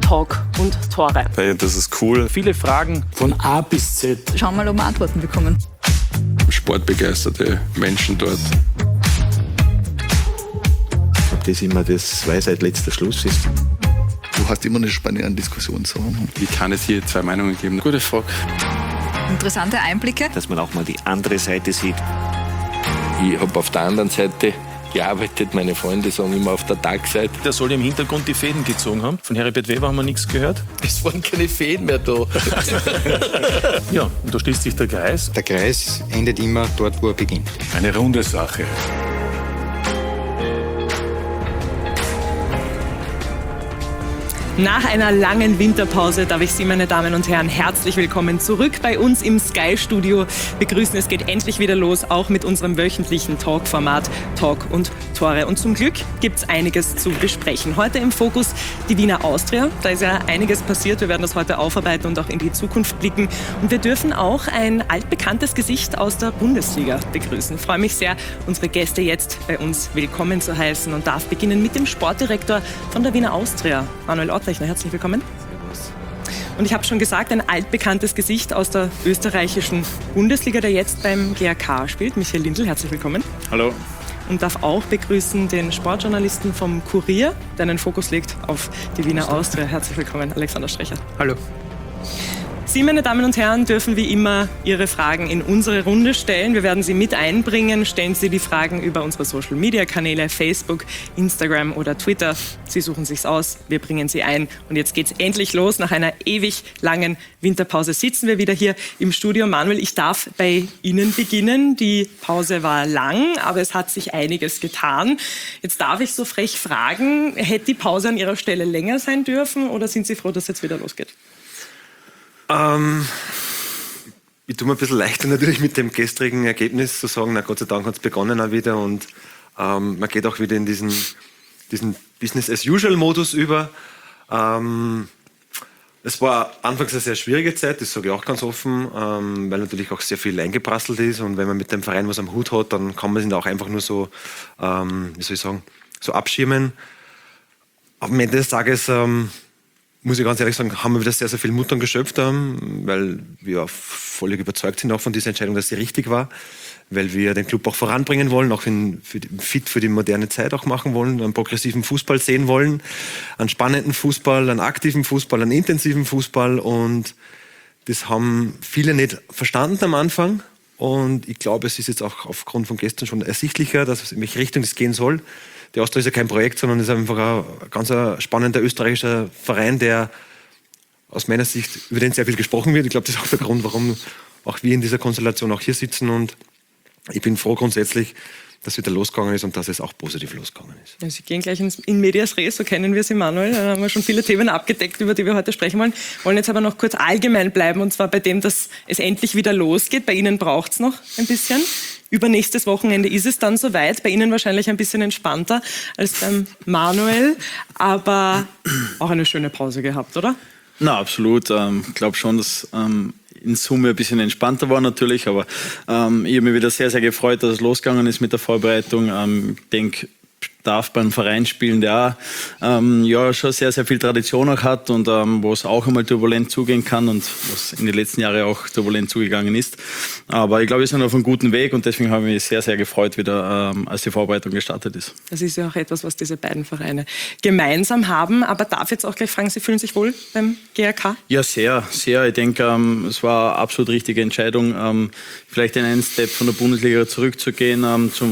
Talk und Tore. Hey, das ist cool. Viele Fragen von A bis Z. Schauen wir mal, ob wir Antworten bekommen. Sportbegeisterte Menschen dort. Ob das immer das Weisheit letzter Schluss ist. Du hast immer eine spannende Diskussion zu haben. Wie kann es hier zwei Meinungen geben? Gute Frage. Interessante Einblicke. Dass man auch mal die andere Seite sieht. Ich habe auf der anderen Seite gearbeitet. Meine Freunde sagen immer auf der Dark-Seite. Der soll im Hintergrund die Fäden gezogen haben. Von Heribert Weber haben wir nichts gehört. Es waren keine Fäden mehr da. Ja, und da schließt sich der Kreis. Der Kreis endet immer dort, wo er beginnt. Eine runde Sache. Nach einer langen Winterpause darf ich Sie, meine Damen und Herren, herzlich willkommen zurück bei uns im Sky-Studio begrüßen. Es geht endlich wieder los, auch mit unserem wöchentlichen Talk-Format Talk und Tore. Und zum Glück gibt es einiges zu besprechen. Heute im Fokus die Wiener Austria. Da ist ja einiges passiert. Wir werden das heute aufarbeiten und auch in die Zukunft blicken. Und wir dürfen auch ein altbekanntes Gesicht aus der Bundesliga begrüßen. Ich freue mich sehr, unsere Gäste jetzt bei uns willkommen zu heißen und darf beginnen mit dem Sportdirektor von der Wiener Austria, Manuel Ottlechner. Herzlich willkommen. Servus. Und ich habe schon gesagt, ein altbekanntes Gesicht aus der österreichischen Bundesliga, der jetzt beim GAK spielt. Michael Lindl, herzlich willkommen. Hallo. Und darf auch begrüßen den Sportjournalisten vom Kurier, der einen Fokus legt auf die Wiener Austria. Herzlich willkommen, Alexander Strecher. Hallo. Sie, meine Damen und Herren, dürfen wie immer Ihre Fragen in unsere Runde stellen. Wir werden sie mit einbringen. Stellen Sie die Fragen über unsere Social-Media-Kanäle, Facebook, Instagram oder Twitter. Sie suchen sich's aus, wir bringen sie ein. Und jetzt geht's endlich los. Nach einer ewig langen Winterpause sitzen wir wieder hier im Studio. Manuel, ich darf bei Ihnen beginnen. Die Pause war lang, aber es hat sich einiges getan. Jetzt darf ich so frech fragen, hätte die Pause an Ihrer Stelle länger sein dürfen oder sind Sie froh, dass es jetzt wieder losgeht? Ich tue mir ein bisschen leichter natürlich mit dem gestrigen Ergebnis zu sagen, na Gott sei Dank hat es begonnen auch wieder und man geht auch wieder in diesen Business-as-usual-Modus über. Es war anfangs eine sehr schwierige Zeit, das sage ich auch ganz offen, weil natürlich auch sehr viel eingeprasselt ist und wenn man mit dem Verein was am Hut hat, dann kann man sich auch einfach nur so, so abschirmen. Am Ende des Tages muss ich ganz ehrlich sagen, haben wir wieder sehr, sehr viel Mut geschöpft, weil wir völlig überzeugt sind auch von dieser Entscheidung, dass sie richtig war, weil wir den Club auch voranbringen wollen, auch fit für die moderne Zeit auch machen wollen, einen progressiven Fußball sehen wollen, einen spannenden Fußball, einen aktiven Fußball, einen intensiven Fußball und das haben viele nicht verstanden am Anfang und ich glaube, es ist jetzt auch aufgrund von gestern schon ersichtlicher, dass in welche Richtung es gehen soll. Die Austria ist ja kein Projekt, sondern ist einfach ein ganz spannender österreichischer Verein, der aus meiner Sicht, über den sehr viel gesprochen wird. Ich glaube, das ist auch der Grund, warum auch wir in dieser Konstellation auch hier sitzen. Und ich bin froh grundsätzlich, dass es wieder losgegangen ist und dass es auch positiv losgegangen ist. Ja, Sie gehen gleich in medias res, so kennen wir Sie, Manuel. Da haben wir schon viele Themen abgedeckt, über die wir heute sprechen wollen. Wollen jetzt aber noch kurz allgemein bleiben, und zwar bei dem, dass es endlich wieder losgeht. Bei Ihnen braucht es noch ein bisschen. Übernächstes Wochenende ist es dann soweit. Bei Ihnen wahrscheinlich ein bisschen entspannter als beim Manuel. Aber auch eine schöne Pause gehabt, oder? Na, absolut. Ich glaube schon, dass in Summe ein bisschen entspannter war natürlich. Aber ich habe mich wieder sehr, sehr gefreut, dass es losgegangen ist mit der Vorbereitung. Ich denke, darf beim Verein spielen, der ja schon sehr, sehr viel Tradition auch hat und wo es auch einmal turbulent zugehen kann und was in den letzten Jahren auch turbulent zugegangen ist. Aber ich glaube, wir sind auf einem guten Weg und deswegen habe ich mich sehr, sehr gefreut, wieder als die Vorbereitung gestartet ist. Das ist ja auch etwas, was diese beiden Vereine gemeinsam haben. Aber darf jetzt auch gleich fragen, Sie fühlen sich wohl beim GAK? Ja, sehr, sehr. Ich denke, es war eine absolut richtige Entscheidung, vielleicht in einen Step von der Bundesliga zurückzugehen.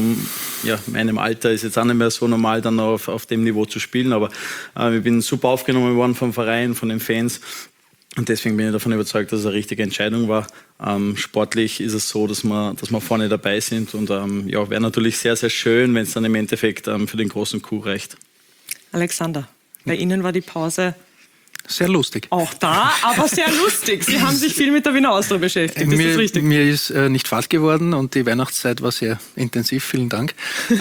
Meinem Alter ist jetzt auch nicht mehr so normal, dann auf dem Niveau zu spielen. Aber ich bin super aufgenommen worden vom Verein, von den Fans. Und deswegen bin ich davon überzeugt, dass es eine richtige Entscheidung war. Sportlich ist es so, dass wir vorne dabei sind. Und wäre natürlich sehr, sehr schön, wenn es dann im Endeffekt für den großen Coup reicht. Alexander, bei Ihnen war die Pause sehr lustig. Auch da, aber sehr lustig. Sie haben sich viel mit der Wiener Austria beschäftigt, ist das richtig? Mir ist nicht fad geworden und die Weihnachtszeit war sehr intensiv, vielen Dank.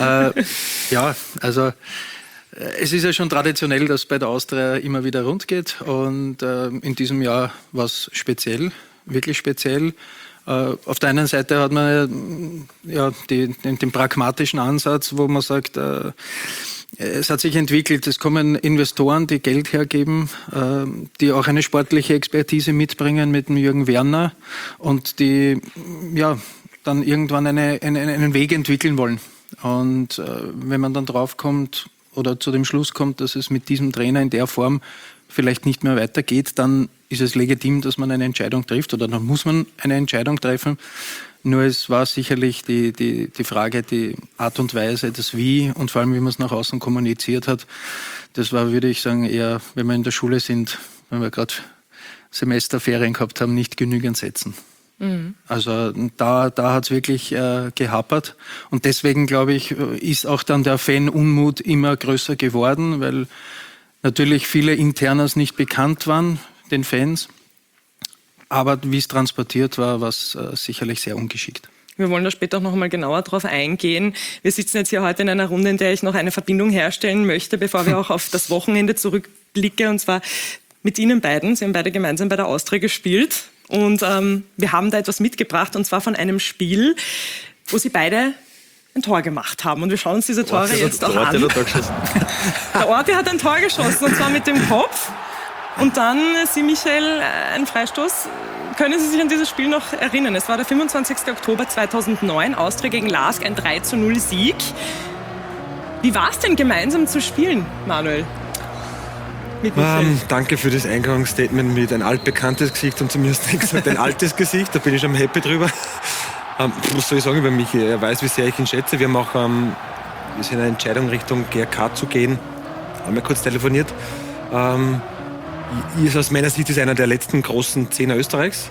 Es ist ja schon traditionell, dass bei der Austria immer wieder rund geht und in diesem Jahr war es speziell, wirklich speziell. Auf der einen Seite hat man den pragmatischen Ansatz, wo man sagt, Es hat sich entwickelt, es kommen Investoren, die Geld hergeben, die auch eine sportliche Expertise mitbringen mit dem Jürgen Werner und die dann irgendwann einen Weg entwickeln wollen. Und wenn man dann draufkommt oder zu dem Schluss kommt, dass es mit diesem Trainer in der Form vielleicht nicht mehr weitergeht, dann ist es legitim, dass man eine Entscheidung trifft oder dann muss man eine Entscheidung treffen. Nur es war sicherlich die Frage, die Art und Weise, das Wie und vor allem, wie man es nach außen kommuniziert hat. Das war, würde ich sagen, eher, wenn wir in der Schule sind, wenn wir gerade Semesterferien gehabt haben, nicht genügend setzen. Mhm. Also da hat es wirklich gehapert. Und deswegen, glaube ich, ist auch dann der Fan-Unmut immer größer geworden, weil natürlich viele Internas nicht bekannt waren, den Fans. Aber wie es transportiert war, war es sicherlich sehr ungeschickt. Wir wollen da später auch noch mal genauer drauf eingehen. Wir sitzen jetzt hier heute in einer Runde, in der ich noch eine Verbindung herstellen möchte, bevor wir auch auf das Wochenende zurückblicke. Und zwar mit Ihnen beiden. Sie haben beide gemeinsam bei der Austria gespielt. Und wir haben da etwas mitgebracht, und zwar von einem Spiel, wo Sie beide ein Tor gemacht haben. Und wir schauen uns diese Tore jetzt auch an. Der Orte hat ein Tor geschossen, und zwar mit dem Kopf. Und dann, Sie, Michael, ein Freistoß. Können Sie sich an dieses Spiel noch erinnern? Es war der 25. Oktober 2009, Austria gegen LASK, ein 3:0 Sieg. Wie war es denn, gemeinsam zu spielen, Manuel? Danke für das Eingangsstatement mit ein altbekanntes Gesicht und zumindest nicht gesagt ein altes Gesicht. Da bin ich schon happy drüber. Was soll ich sagen über Michi? Er weiß, wie sehr ich ihn schätze. Wir haben auch wir sind in einer Entscheidung Richtung GRK zu gehen. Haben wir kurz telefoniert. Aus meiner Sicht ist einer der letzten großen Zehner Österreichs.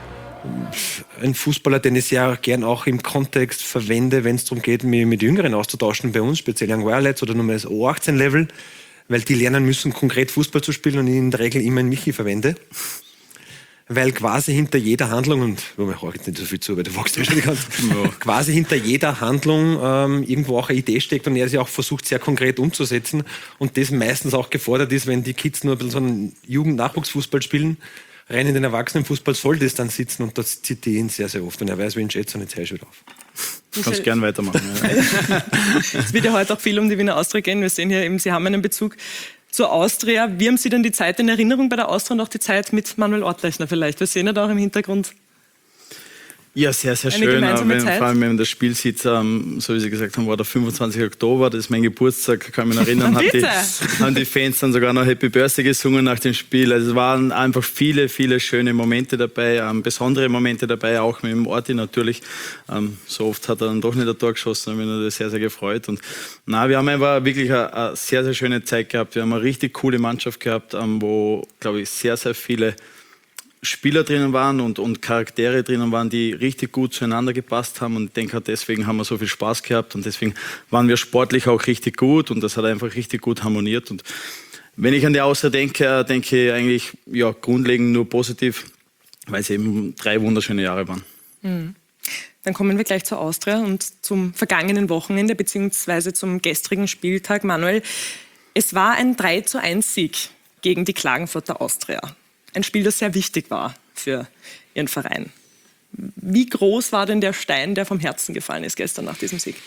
Ein Fußballer, den ich sehr gern auch im Kontext verwende, wenn es darum geht, mich mit Jüngeren auszutauschen bei uns, speziell Young Violets oder nur das O18-Level, weil die lernen müssen, konkret Fußball zu spielen und ich in der Regel immer einen Michi verwende. Weil quasi hinter jeder Handlung, und ich höre jetzt nicht so viel zu, weil du wachst ja schon die ganze Zeit, quasi hinter jeder Handlung irgendwo auch eine Idee steckt und er sie auch versucht, sehr konkret umzusetzen und das meistens auch gefordert ist, wenn die Kids nur ein bisschen so einen Jugend-Nachwuchsfußball spielen, rein in den Erwachsenenfußball soll das dann sitzen und das zieht die ihn sehr, sehr oft und er weiß, wie ihn schätzt und jetzt höre ich wieder auf. Du kannst gern weitermachen. Ja. Es wird ja heute auch viel um die Wiener Austria gehen. Wir sehen hier eben, Sie haben einen Bezug zur Austria. Wie haben Sie denn die Zeit in Erinnerung bei der Austria und auch die Zeit mit Manuel Ortlechner vielleicht? Wir sehen ja da auch im Hintergrund. Ja, sehr, sehr schön. Vor allem, wenn man das Spiel sieht, so wie Sie gesagt haben, war der 25. Oktober, das ist mein Geburtstag, kann ich mich erinnern, haben die Fans dann sogar noch Happy Birthday gesungen nach dem Spiel. Also es waren einfach viele, viele schöne Momente dabei, besondere Momente dabei, auch mit dem Orti natürlich. So oft hat er dann doch nicht ein Tor geschossen, da bin ich das sehr, sehr gefreut. Und wir haben einfach wirklich eine sehr, sehr schöne Zeit gehabt. Wir haben eine richtig coole Mannschaft gehabt, wo, glaube ich, sehr, sehr viele Spieler drinnen waren und Charaktere drinnen waren, die richtig gut zueinander gepasst haben und ich denke, deswegen haben wir so viel Spaß gehabt und deswegen waren wir sportlich auch richtig gut und das hat einfach richtig gut harmoniert und wenn ich an die Austria denke, denke ich eigentlich grundlegend nur positiv, weil es eben 3 wunderschöne Jahre waren. Mhm. Dann kommen wir gleich zur Austria und zum vergangenen Wochenende beziehungsweise zum gestrigen Spieltag. Manuel, es war ein 3:1 Sieg gegen die Klagenfurter Austria. Ein Spiel, das sehr wichtig war für Ihren Verein. Wie groß war denn der Stein, der vom Herzen gefallen ist gestern nach diesem Sieg?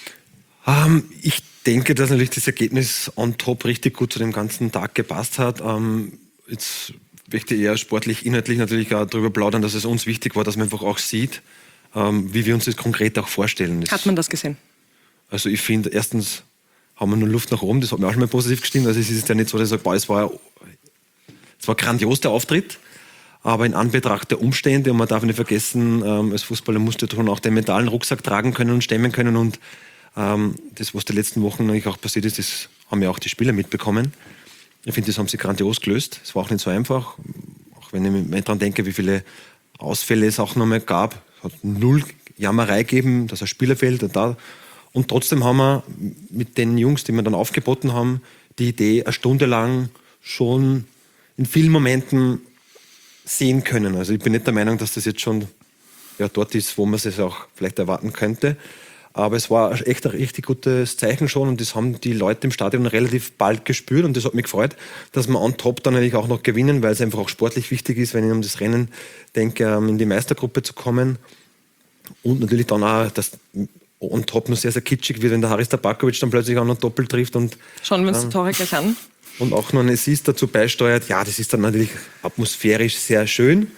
Ich denke, dass natürlich das Ergebnis on top richtig gut zu dem ganzen Tag gepasst hat. Jetzt möchte ich eher sportlich, inhaltlich natürlich auch darüber plaudern, dass es uns wichtig war, dass man einfach auch sieht, wie wir uns das konkret auch vorstellen. Hat man das gesehen? Also ich finde, erstens haben wir nur Luft nach oben, das hat mir auch schon mal positiv gestimmt. Also es ist ja nicht so, dass ich sage, es war grandios, der Auftritt, aber in Anbetracht der Umstände, und man darf nicht vergessen, als Fußballer musst du schon auch den mentalen Rucksack tragen können und stemmen können und das, was die letzten Wochen eigentlich auch passiert ist, das haben ja auch die Spieler mitbekommen. Ich finde, das haben sie grandios gelöst. Es war auch nicht so einfach, auch wenn ich mir daran denke, wie viele Ausfälle es auch noch mal gab. Es hat 0 Jammerei gegeben, dass ein Spieler fehlt und da. Und trotzdem haben wir mit den Jungs, die wir dann aufgeboten haben, die Idee eine Stunde lang schon in vielen Momenten sehen können. Also ich bin nicht der Meinung, dass das jetzt schon dort ist, wo man es auch vielleicht erwarten könnte. Aber es war echt ein richtig gutes Zeichen schon und das haben die Leute im Stadion relativ bald gespürt und das hat mich gefreut, dass wir on top dann natürlich auch noch gewinnen, weil es einfach auch sportlich wichtig ist, wenn ich um das Rennen denke, in die Meistergruppe zu kommen und natürlich dann auch, dass on top noch sehr, sehr kitschig wird, wenn der Haris Tabakovic dann plötzlich auch noch doppelt trifft und schauen wir uns die Tore gleich an. Und auch noch einen Assist dazu beisteuert. Ja, das ist dann natürlich atmosphärisch sehr schön,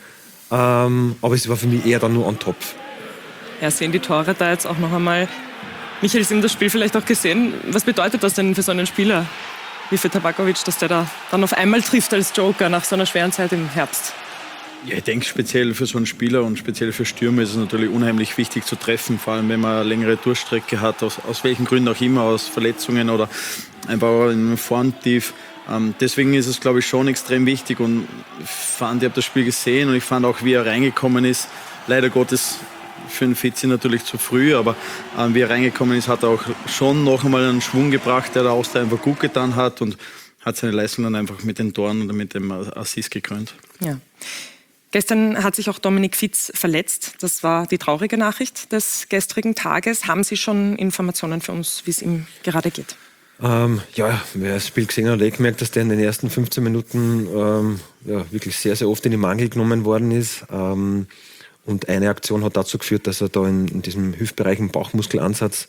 aber es war für mich eher dann nur on top. Ja, sehen die Tore da jetzt auch noch einmal. Michael, Sie haben das Spiel vielleicht auch gesehen. Was bedeutet das denn für so einen Spieler wie für Tabakovic, dass der da dann auf einmal trifft als Joker nach so einer schweren Zeit im Herbst? Ja, ich denke, speziell für so einen Spieler und speziell für Stürmer ist es natürlich unheimlich wichtig zu treffen, vor allem wenn man eine längere Durchstrecke hat, aus welchen Gründen auch immer, aus Verletzungen oder einfach im Formtief. Deswegen ist es, glaube ich, schon extrem wichtig und ich habe das Spiel gesehen und ich fand auch, wie er reingekommen ist, leider Gottes für den Fitzi natürlich zu früh, aber wie er reingekommen ist, hat er auch schon noch einmal einen Schwung gebracht, der der Austria einfach gut getan hat und hat seine Leistung dann einfach mit den Toren oder mit dem Assist gekrönt. Ja. Gestern hat sich auch Dominik Fitz verletzt. Das war die traurige Nachricht des gestrigen Tages. Haben Sie schon Informationen für uns, wie es ihm gerade geht? Ja, wer das Spiel gesehen hat, hat gemerkt, dass der in den ersten 15 Minuten wirklich sehr, sehr oft in den Mangel genommen worden ist. Und eine Aktion hat dazu geführt, dass er da in diesem Hüftbereich, im Bauchmuskelansatz,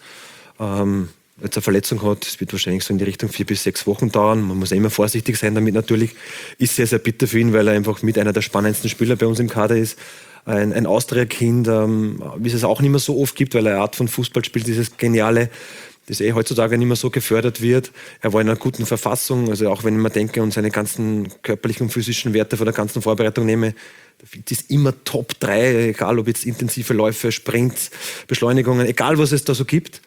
jetzt eine Verletzung hat. Das wird wahrscheinlich so in die Richtung 4 bis 6 Wochen dauern. Man muss ja immer vorsichtig sein damit natürlich. Ist sehr, sehr bitter für ihn, weil er einfach mit einer der spannendsten Spieler bei uns im Kader ist. Ein Austria-Kind, wie es auch nicht mehr so oft gibt, weil er eine Art von Fußball spielt, dieses Geniale, das heutzutage nicht mehr so gefördert wird. Er war in einer guten Verfassung, also auch wenn ich mir denke und seine ganzen körperlichen und physischen Werte von der ganzen Vorbereitung nehme, das ist immer Top 3, egal ob jetzt intensive Läufe, Sprints, Beschleunigungen, egal was es da so gibt.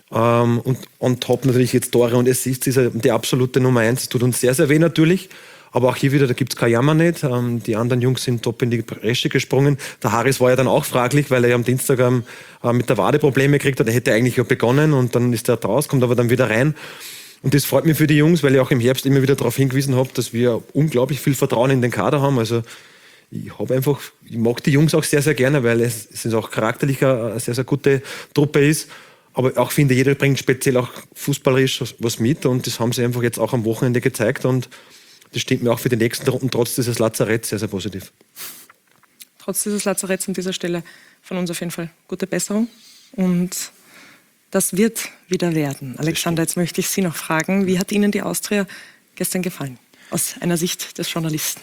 Und on top natürlich jetzt Tore und Assists ist er die absolute Nummer 1. Das tut uns sehr, sehr weh natürlich. Aber auch hier wieder, da gibt es kein Jammer nicht. Die anderen Jungs sind top in die Bresche gesprungen. Der Haris war ja dann auch fraglich, weil er ja am Dienstag mit der Wade Probleme gekriegt hat. Er hätte eigentlich ja begonnen und dann ist er raus, kommt aber dann wieder rein. Und das freut mich für die Jungs, weil ich auch im Herbst immer wieder darauf hingewiesen habe, dass wir unglaublich viel Vertrauen in den Kader haben. Also ich mag die Jungs auch sehr, sehr gerne, weil es auch charakterlich eine sehr, sehr gute Truppe ist. Aber auch finde, jeder bringt speziell auch fußballerisch was mit und das haben sie einfach jetzt auch am Wochenende gezeigt und das stimmt mir auch für die nächsten Runden trotz dieses Lazaretts sehr, sehr positiv. Trotz dieses Lazaretts an dieser Stelle von uns auf jeden Fall gute Besserung und das wird wieder werden. Alexander, jetzt möchte ich Sie noch fragen, wie hat Ihnen die Austria gestern gefallen, aus einer Sicht des Journalisten?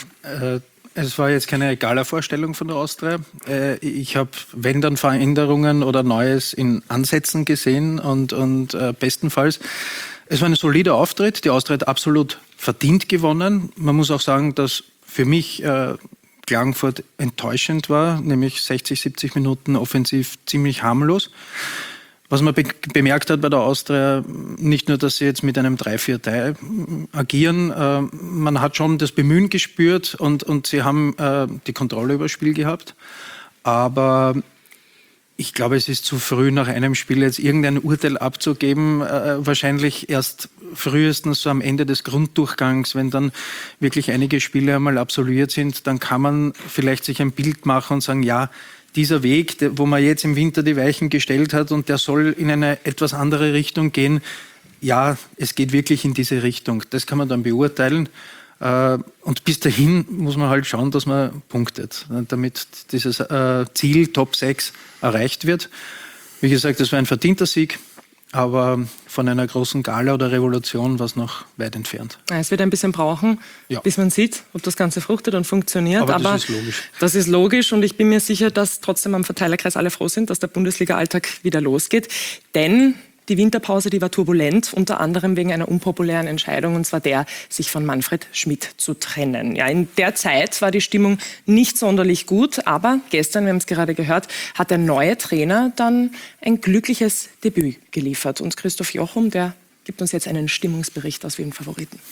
Es war jetzt keine Gala-Vorstellung von der Austria. Ich habe, wenn dann, Veränderungen oder Neues in Ansätzen gesehen und bestenfalls. Es war ein solider Auftritt. Die Austria hat absolut verdient gewonnen. Man muss auch sagen, dass für mich Klagenfurt enttäuschend war, nämlich 60, 70 Minuten offensiv ziemlich harmlos. Was man bemerkt hat bei der Austria, nicht nur, dass sie jetzt mit einem 3-4-3 agieren, man hat schon das Bemühen gespürt und sie haben die Kontrolle über das Spiel gehabt. Aber ich glaube, es ist zu früh, nach einem Spiel jetzt irgendein Urteil abzugeben. Wahrscheinlich erst frühestens so am Ende des Grunddurchgangs, wenn dann wirklich einige Spiele einmal absolviert sind, dann kann man vielleicht sich ein Bild machen und sagen, ja, dieser Weg, wo man jetzt im Winter die Weichen gestellt hat und der soll in eine etwas andere Richtung gehen, ja, es geht wirklich in diese Richtung. Das kann man dann beurteilen. Und bis dahin muss man halt schauen, dass man punktet, damit dieses Ziel Top 6 erreicht wird. Wie gesagt, das war ein verdienter Sieg, aber von einer großen Gala oder Revolution war es noch weit entfernt. Es wird ein bisschen brauchen, bis man sieht, ob das Ganze fruchtet und funktioniert. Aber das ist logisch. Das ist logisch und ich bin mir sicher, dass trotzdem am Verteilerkreis alle froh sind, dass der Bundesliga-Alltag wieder losgeht. Denn die Winterpause, die war turbulent, unter anderem wegen einer unpopulären Entscheidung, und zwar der, sich von Manfred Schmidt zu trennen. Ja, in der Zeit war die Stimmung nicht sonderlich gut, aber gestern, wir haben es gerade gehört, hat der neue Trainer dann ein glückliches Debüt geliefert. Und Christoph Jochum, der gibt uns jetzt einen Stimmungsbericht aus Wien Favoriten.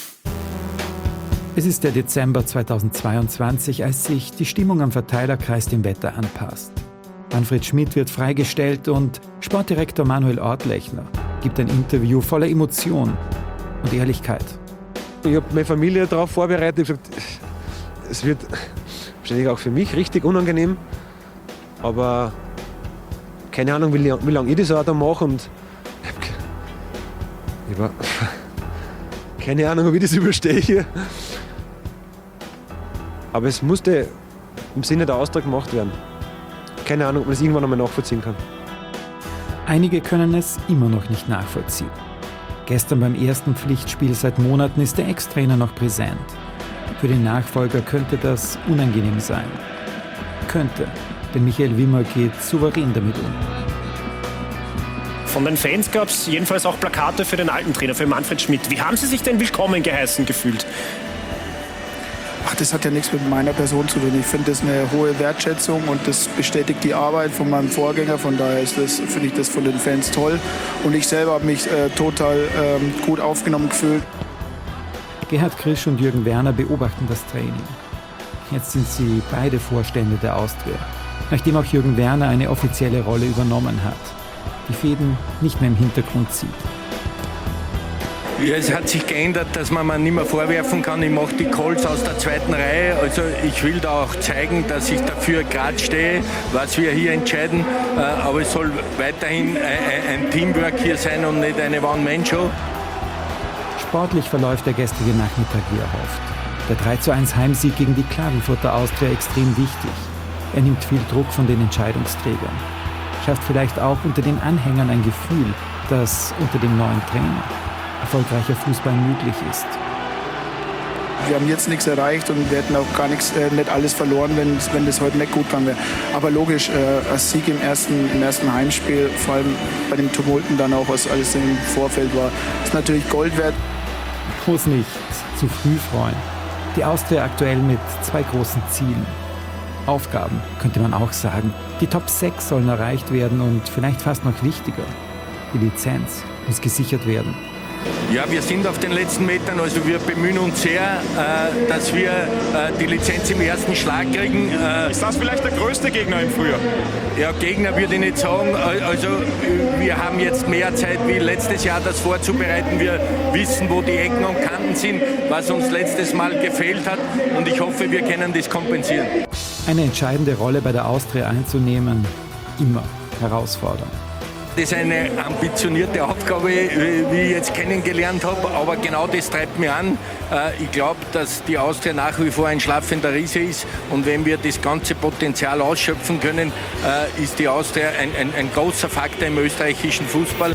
Es ist der Dezember 2022, als sich die Stimmung am Verteilerkreis dem Wetter anpasst. Manfred Schmidt wird freigestellt und Sportdirektor Manuel Ortlechner gibt ein Interview voller Emotion und Ehrlichkeit. Ich habe meine Familie darauf vorbereitet. Ich habe gesagt, es wird wahrscheinlich auch für mich richtig unangenehm. Aber keine Ahnung, wie lange ich das auch da mache. Und ich habe keine Ahnung, wie ich das überstehe hier. Aber es musste im Sinne der Austria gemacht werden. Keine Ahnung, ob man das irgendwann einmal nachvollziehen kann. Einige können es immer noch nicht nachvollziehen. Gestern beim ersten Pflichtspiel seit Monaten ist der Ex-Trainer noch präsent. Für den Nachfolger könnte das unangenehm sein. Könnte, denn Michael Wimmer geht souverän damit um. Von den Fans gab es jedenfalls auch Plakate für den alten Trainer, für Manfred Schmidt. Wie haben Sie sich denn willkommen geheißen gefühlt? Ach, das hat ja nichts mit meiner Person zu tun. Ich finde das eine hohe Wertschätzung und das bestätigt die Arbeit von meinem Vorgänger. Von daher finde ich das von den Fans toll. Und ich selber habe mich total gut aufgenommen gefühlt. Gerhard Krisch und Jürgen Werner beobachten das Training. Jetzt sind sie beide Vorstände der Austria, nachdem auch Jürgen Werner eine offizielle Rolle übernommen hat. Die Fäden nicht mehr im Hintergrund zieht. Ja, es hat sich geändert, dass man mir nicht mehr vorwerfen kann, ich mache die Calls aus der zweiten Reihe. Also ich will da auch zeigen, dass ich dafür gerade stehe, was wir hier entscheiden. Aber es soll weiterhin ein Teamwork hier sein und nicht eine One-Man-Show. Sportlich verläuft der gestrige Nachmittag wie erhofft. Der 3:1 Heimsieg gegen die Klagenfurter Austria extrem wichtig. Er nimmt viel Druck von den Entscheidungsträgern. Schafft vielleicht auch unter den Anhängern ein Gefühl, dass unter dem neuen Trainer erfolgreicher Fußball möglich ist. Wir haben jetzt nichts erreicht und wir hätten auch gar nichts, nicht alles verloren, wenn das heute nicht gut gegangen wäre. Aber logisch, als Sieg im ersten Heimspiel, vor allem bei den Tumulten dann auch, was alles im Vorfeld war, ist natürlich Gold wert. Muss nicht zu früh freuen. Die Austria aktuell mit 2 großen Zielen. Aufgaben, könnte man auch sagen. Die Top 6 sollen erreicht werden und vielleicht fast noch wichtiger. Die Lizenz muss gesichert werden. Ja, wir sind auf den letzten Metern, also wir bemühen uns sehr, dass wir die Lizenz im ersten Schlag kriegen. Ist das vielleicht der größte Gegner im Frühjahr? Ja, Gegner würde ich nicht sagen. Also wir haben jetzt mehr Zeit wie letztes Jahr, das vorzubereiten. Wir wissen, wo die Ecken und Kanten sind, was uns letztes Mal gefehlt hat. Und ich hoffe, wir können das kompensieren. Eine entscheidende Rolle bei der Austria einzunehmen, immer herausfordernd. Das ist eine ambitionierte Aufgabe, wie ich jetzt kennengelernt habe, aber genau das treibt mich an. Ich glaube, dass die Austria nach wie vor ein schlafender Riese ist und wenn wir das ganze Potenzial ausschöpfen können, ist die Austria ein großer Faktor im österreichischen Fußball.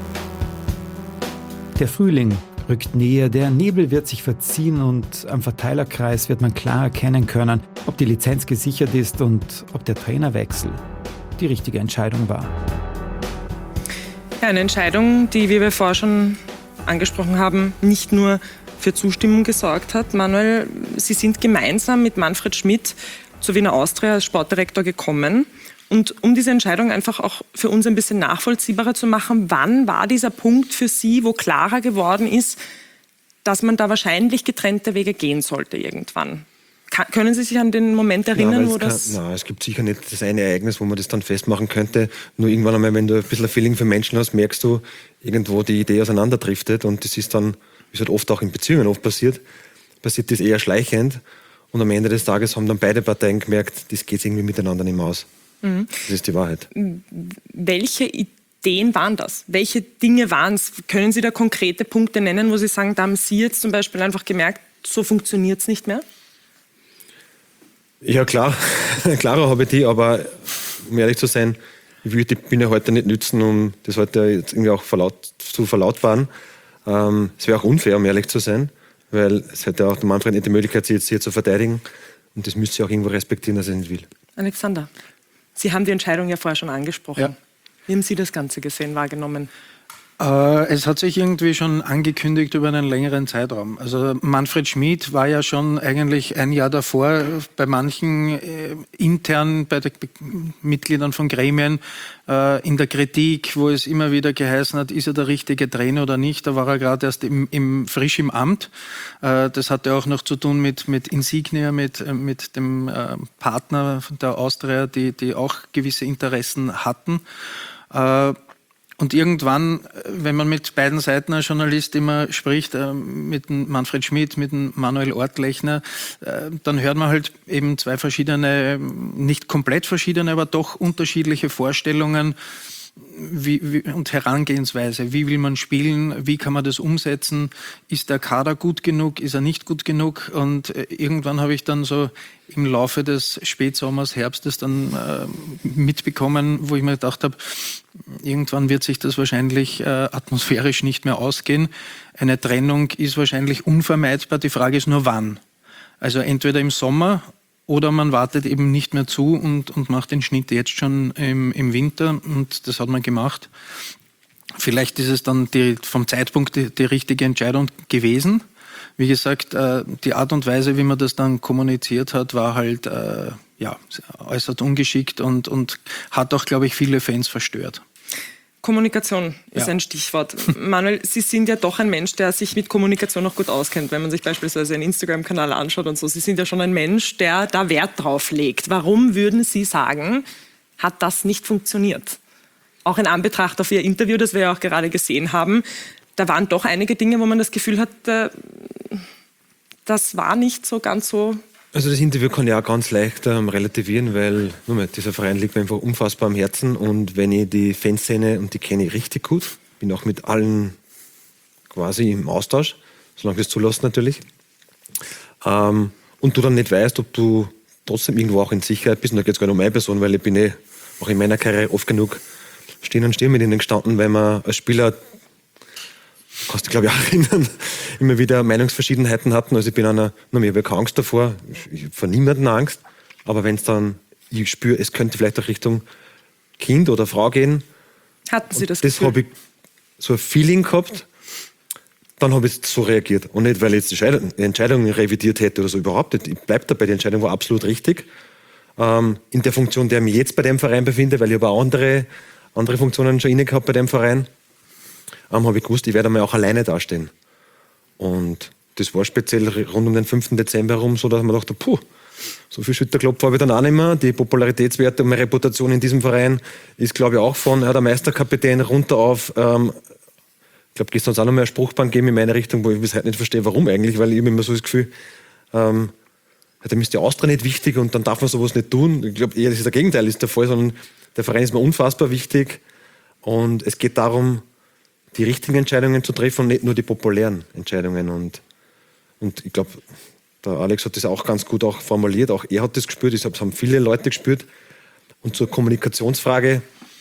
Der Frühling rückt näher, der Nebel wird sich verziehen und am Verteilerkreis wird man klar erkennen können, ob die Lizenz gesichert ist und ob der Trainerwechsel die richtige Entscheidung war. Ja, eine Entscheidung, die, wie wir vorher schon angesprochen haben, nicht nur für Zustimmung gesorgt hat. Manuel, Sie sind gemeinsam mit Manfred Schmidt zur Wiener Austria als Sportdirektor gekommen. Und um diese Entscheidung einfach auch für uns ein bisschen nachvollziehbarer zu machen, wann war dieser Punkt für Sie, wo klarer geworden ist, dass man da wahrscheinlich getrennte Wege gehen sollte irgendwann? Können Sie sich an den Moment erinnern, wo das... Nein, es gibt sicher nicht das eine Ereignis, wo man das dann festmachen könnte. Nur irgendwann einmal, wenn du ein bisschen ein Feeling für Menschen hast, merkst du, irgendwo die Idee auseinanderdriftet. Und das ist dann, wie es halt oft auch in Beziehungen oft passiert das eher schleichend. Und am Ende des Tages haben dann beide Parteien gemerkt, das geht irgendwie miteinander nicht mehr aus. Mhm. Das ist die Wahrheit. Welche Ideen waren das? Welche Dinge waren es? Können Sie da konkrete Punkte nennen, wo Sie sagen, da haben Sie jetzt zum Beispiel einfach gemerkt, so funktioniert es nicht mehr? Ja, klar, klarer habe ich die, aber um ehrlich zu sein, ich würde die Bühne heute nicht nützen, um das heute jetzt irgendwie auch zu verlautbaren. Es wäre auch unfair, um ehrlich zu sein, weil es hätte auch der Manfred nicht die Möglichkeit, sich jetzt hier zu verteidigen und das müsste ich auch irgendwo respektieren, dass er nicht will. Alexander, Sie haben die Entscheidung ja vorher schon angesprochen. Ja. Wie haben Sie das Ganze gesehen, wahrgenommen? Es hat sich irgendwie schon angekündigt über einen längeren Zeitraum. Also Manfred Schmidt war ja schon eigentlich ein Jahr davor bei manchen intern, bei den Mitgliedern von Gremien in der Kritik, wo es immer wieder geheißen hat, ist er der richtige Trainer oder nicht. Da war er gerade erst frisch im Amt. Das hatte auch noch zu tun mit Insignia, mit dem Partner der Austria, die auch gewisse Interessen hatten. Und irgendwann, wenn man mit beiden Seiten als Journalist immer spricht, mit Manfred Schmidt, mit Manuel Ortlechner, dann hört man halt eben 2 verschiedene, nicht komplett verschiedene, aber doch unterschiedliche Vorstellungen, und Herangehensweise. Wie will man spielen? Wie kann man das umsetzen? Ist der Kader gut genug? Ist er nicht gut genug? Und irgendwann habe ich dann so im Laufe des Spätsommers, Herbstes dann mitbekommen, wo ich mir gedacht habe, irgendwann wird sich das wahrscheinlich atmosphärisch nicht mehr ausgehen. Eine Trennung ist wahrscheinlich unvermeidbar. Die Frage ist nur, wann. Also entweder im Sommer oder man wartet eben nicht mehr zu und macht den Schnitt jetzt schon im Winter. Und das hat man gemacht. Vielleicht ist es dann vom Zeitpunkt die richtige Entscheidung gewesen. Wie gesagt, die Art und Weise, wie man das dann kommuniziert hat, war halt äußerst ungeschickt und hat auch, glaube ich, viele Fans verstört. Kommunikation ist ein Stichwort. Manuel, Sie sind ja doch ein Mensch, der sich mit Kommunikation noch gut auskennt, wenn man sich beispielsweise einen Instagram-Kanal anschaut und so. Sie sind ja schon ein Mensch, der da Wert drauf legt. Warum würden Sie sagen, hat das nicht funktioniert? Auch in Anbetracht auf Ihr Interview, das wir ja auch gerade gesehen haben, da waren doch einige Dinge, wo man das Gefühl hat, das war nicht so ganz so. Also das Interview kann ich auch ganz leicht relativieren, weil dieser Verein liegt mir einfach unfassbar am Herzen und wenn ich die Fanszene, und die kenne ich richtig gut, bin auch mit allen quasi im Austausch, solange das zulässt natürlich, und du dann nicht weißt, ob du trotzdem irgendwo auch in Sicherheit bist, und da geht es gar nicht um meine Person, weil ich bin auch in meiner Karriere oft genug Stehen und Stirn mit ihnen gestanden, weil man als Spieler, kannst du glaube ich auch erinnern, immer wieder Meinungsverschiedenheiten hatten. Also ich habe keine Angst davor, ich habe vor niemandem Angst. Aber wenn es dann, ich spüre, es könnte vielleicht auch Richtung Kind oder Frau gehen. Hatten Sie das Gefühl? Das habe ich so ein Feeling gehabt, dann habe ich so reagiert. Und nicht, weil ich jetzt die Entscheidung revidiert hätte oder so, überhaupt nicht. Ich bleibe dabei, die Entscheidung war absolut richtig. In der Funktion, der ich mich jetzt bei dem Verein befinde, weil ich habe auch andere Funktionen schon inne gehabt bei dem Verein, habe ich gewusst, ich werde einmal auch alleine dastehen. Und das war speziell rund um den 5. Dezember herum so, dass man dachte, so viel Schulterklopfer habe ich dann auch nicht mehr. Die Popularitätswerte und meine Reputation in diesem Verein ist, glaube ich, auch von der Meisterkapitän runter auf, ich glaube, gestern hat es auch noch mal eine Spruchbahn gegeben in meine Richtung, wo ich bis heute nicht verstehe, warum eigentlich, weil ich habe immer so das Gefühl, da ist die Austria nicht wichtig und dann darf man sowas nicht tun. Ich glaube eher, das ist das Gegenteil ist der Fall, sondern der Verein ist mir unfassbar wichtig und es geht darum, die richtigen Entscheidungen zu treffen und nicht nur die populären Entscheidungen. Und ich glaube, der Alex hat das auch ganz gut auch formuliert, auch er hat das gespürt, das haben viele Leute gespürt. Und zur Kommunikationsfrage,